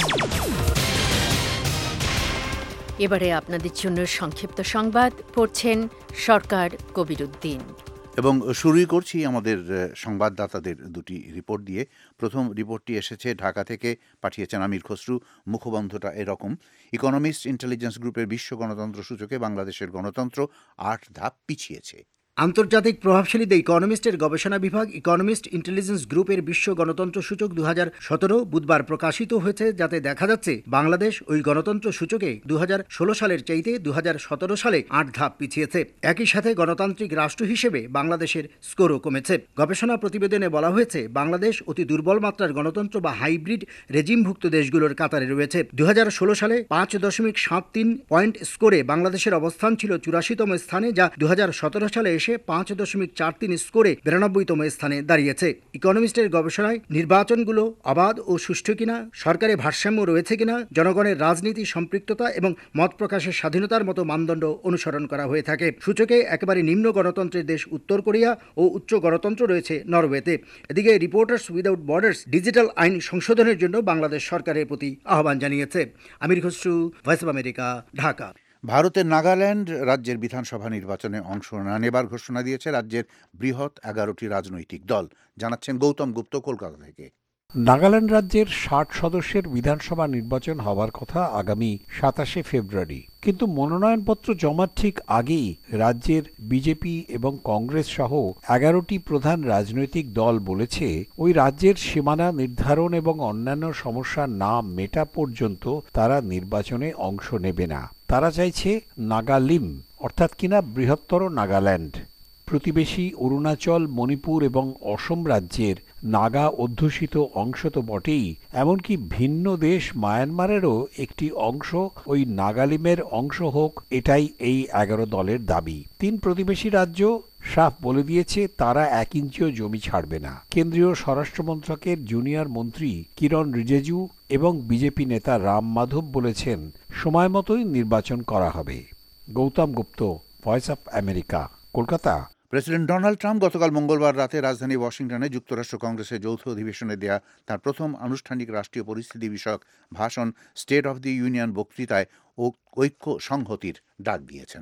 এবারে আপনাদের জন্য সংক্ষিপ্ত সংবাদ পড়ছেন সরকার কবিরউদ্দিন। এবং শুরুই করছি আমাদের সংবাদদাতাদের দুটি রিপোর্ট দিয়ে। প্রথম রিপোর্টটি এসেছে ঢাকা থেকে, পাঠিয়েছেন আমির খসরু। মুখবন্ধটা এরকম: ইকোনমিস্ট ইন্টেলিজেন্স গ্রুপের বিশ্ব গণতন্ত্র সূচকে বাংলাদেশের গণতন্ত্র আট ধাপ পিছিয়েছে। আন্তর্জাতিক প্রভাবশালী দ্য ইকোনমিস্টের গবেষণা বিভাগ ইকোনমিস্ট ইন্টেলিজেন্স গ্রুপের বিশ্ব গণতন্ত্র সূচক দু হাজার সতেরো বুধবার প্রকাশিত হয়েছে, যাতে দেখা যাচ্ছে বাংলাদেশ ওই গণতন্ত্র সূচকে দু হাজার ষোলো সালের চাইতে দু হাজার সতেরো সালে আট ধাপ পিছিয়েছে। একই সাথে গণতান্ত্রিক রাষ্ট্র হিসেবে বাংলাদেশের স্কোরও কমেছে। গবেষণা প্রতিবেদনে বলা হয়েছে বাংলাদেশ অতি দুর্বল মাত্রার গণতন্ত্র বা হাইব্রিড রেজিমভুক্ত দেশগুলোর কাতারে রয়েছে। দু হাজার ষোলো সালে পাঁচ দশমিক সাত তিন পয়েন্ট স্কোরে বাংলাদেশের অবস্থান ছিল চুরাশিতম স্থানে, যা দু হাজার সতেরো সালে এসে পাঁচ দশমিক চার তিন স্কোরে বিরানব্বইতম স্থানে দাঁড়িয়েছে। ইকোনমিস্টের গবেষণায় নির্বাচনগুলো অবাধ ও সুষ্ঠু কিনা, সরকারে ভারসাম্য রয়েছে কিনা, জনগণের রাজনীতি সম্পৃক্ততা এবং মত প্রকাশের স্বাধীনতার মতো মানদণ্ড অনুসরণ করা হয়ে থাকে। সূচকে একেবারে নিম্ন গণতন্ত্রের দেশ উত্তর কোরিয়া ও উচ্চ গণতন্ত্র রয়েছে নরওয়েতে। এদিকে রিপোর্টার্স উইদাউট বর্ডার্স ডিজিটাল আইন সংশোধনের জন্য বাংলাদেশ সরকারের প্রতি আহ্বান জানিয়েছে। Amir Khasru, Voice of America, Dhaka. ভারতের নাগাল্যান্ড রাজ্যের বিধানসভা নির্বাচনে অংশ না নেবার ঘোষণা দিয়েছে রাজ্যের বৃহৎ এগারোটি রাজনৈতিক দল, জানাচ্ছেন গৌতম গুপ্ত কলকাতা থেকে। নাগাল্যান্ড রাজ্যের ষাট সদস্যের বিধানসভা নির্বাচন হওয়ার কথা আগামী সাতাশে ফেব্রুয়ারি, কিন্তু মনোনয়নপত্র জমার ঠিক আগেই রাজ্যের বিজেপি এবং কংগ্রেস সহ এগারোটি প্রধান রাজনৈতিক দল বলেছে ওই রাজ্যের সীমানা নির্ধারণ এবং অন্যান্য সমস্যা না মেটা পর্যন্ত তারা নির্বাচনে অংশ নেবে না। তারা চাইছে নাগালিম, অর্থাৎ কিনা বৃহত্তর নাগাল্যান্ড। প্রতিবেশী অরুণাচল, মণিপুর এবং অসম রাজ্যের নাগা অধ্যুষিত অংশ তো বটেই, এমনকি ভিন্ন দেশ মায়ানমারেরও একটি অংশ ওই নাগালিমের অংশ হোক, এটাই এই এগারো দলের দাবি। তিন প্রতিবেশী রাজ্য সাফ বলে দিয়েছে তারা এক ইঞ্চিও জমি ছাড়বে না। কেন্দ্রীয় স্বরাষ্ট্রমন্ত্রকের জুনিয়র মন্ত্রী কিরণ রিজিজু এবং বিজেপি নেতা রাম মাধব বলেছেন সময় মতোই নির্বাচন করা হবে। Goutam Gupta, Voice of America, Kolkata. President Donald Trump গতকাল মঙ্গলবার রাতে রাজধানী ওয়াশিংটনে যুক্তরাষ্ট্র কংগ্রেসের যৌথ অধিবেশনে দেয়া তার প্রথম আনুষ্ঠানিক রাষ্ট্রীয় পরিস্থিতি বিষয়ক ভাষণ স্টেট অফ দি ইউনিয়ন বক্তৃতায় ঐক্য সংহতির ডাক দিয়েছেন।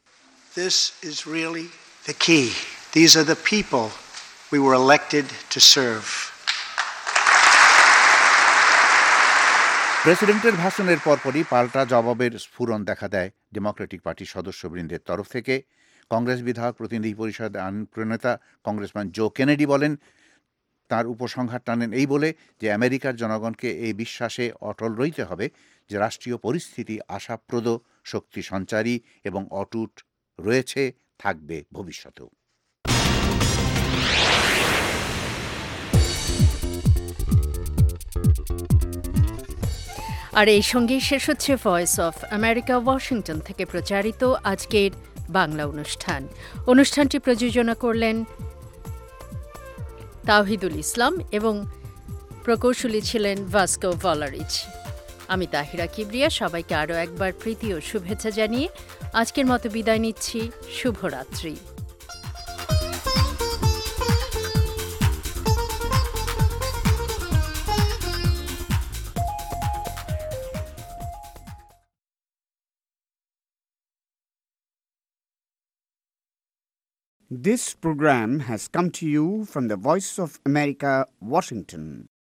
This is really the key. These are the people we were elected to serve. প্রেসিডেন্টের ভাষণের পরপরই পাল্টা জবাবের স্ফুরণ দেখা দেয় ডেমোক্রেটিক পার্টির সদস্যবৃন্দের তরফ থেকে। কংগ্রেস বিধায়ক প্রতিনিধি পরিষদ আইন প্রণেতা কংগ্রেসম্যান জো কেনেডি বলেন, তার উপসংহার টানেন এই বলে যে আমেরিকার জনগণকে এই বিশ্বাসে অটল রইতে হবে যে রাষ্ট্রীয় পরিস্থিতি আশাপ্রদ, শক্তি সঞ্চারী এবং অটুট রয়েছে, থাকবে ভবিষ্যতেও। আর এই সঙ্গেই শেষ হচ্ছে ভয়েস অফ আমেরিকা ওয়াশিংটন থেকে প্রচারিত আজকের বাংলা অনুষ্ঠান। অনুষ্ঠানটি প্রযোজনা করলেন তাওহিদুল ইসলাম এবং প্রকৌশলী ছিলেন ভাস্কো ভলারিচ। আমি তাহিরা কিবরিয়া সবাইকে আরও একবার প্রীতি ও শুভেচ্ছা জানিয়ে আজকের মতো বিদায় নিচ্ছি। শুভরাত্রি। This program has come to you from the Voice of America, Washington.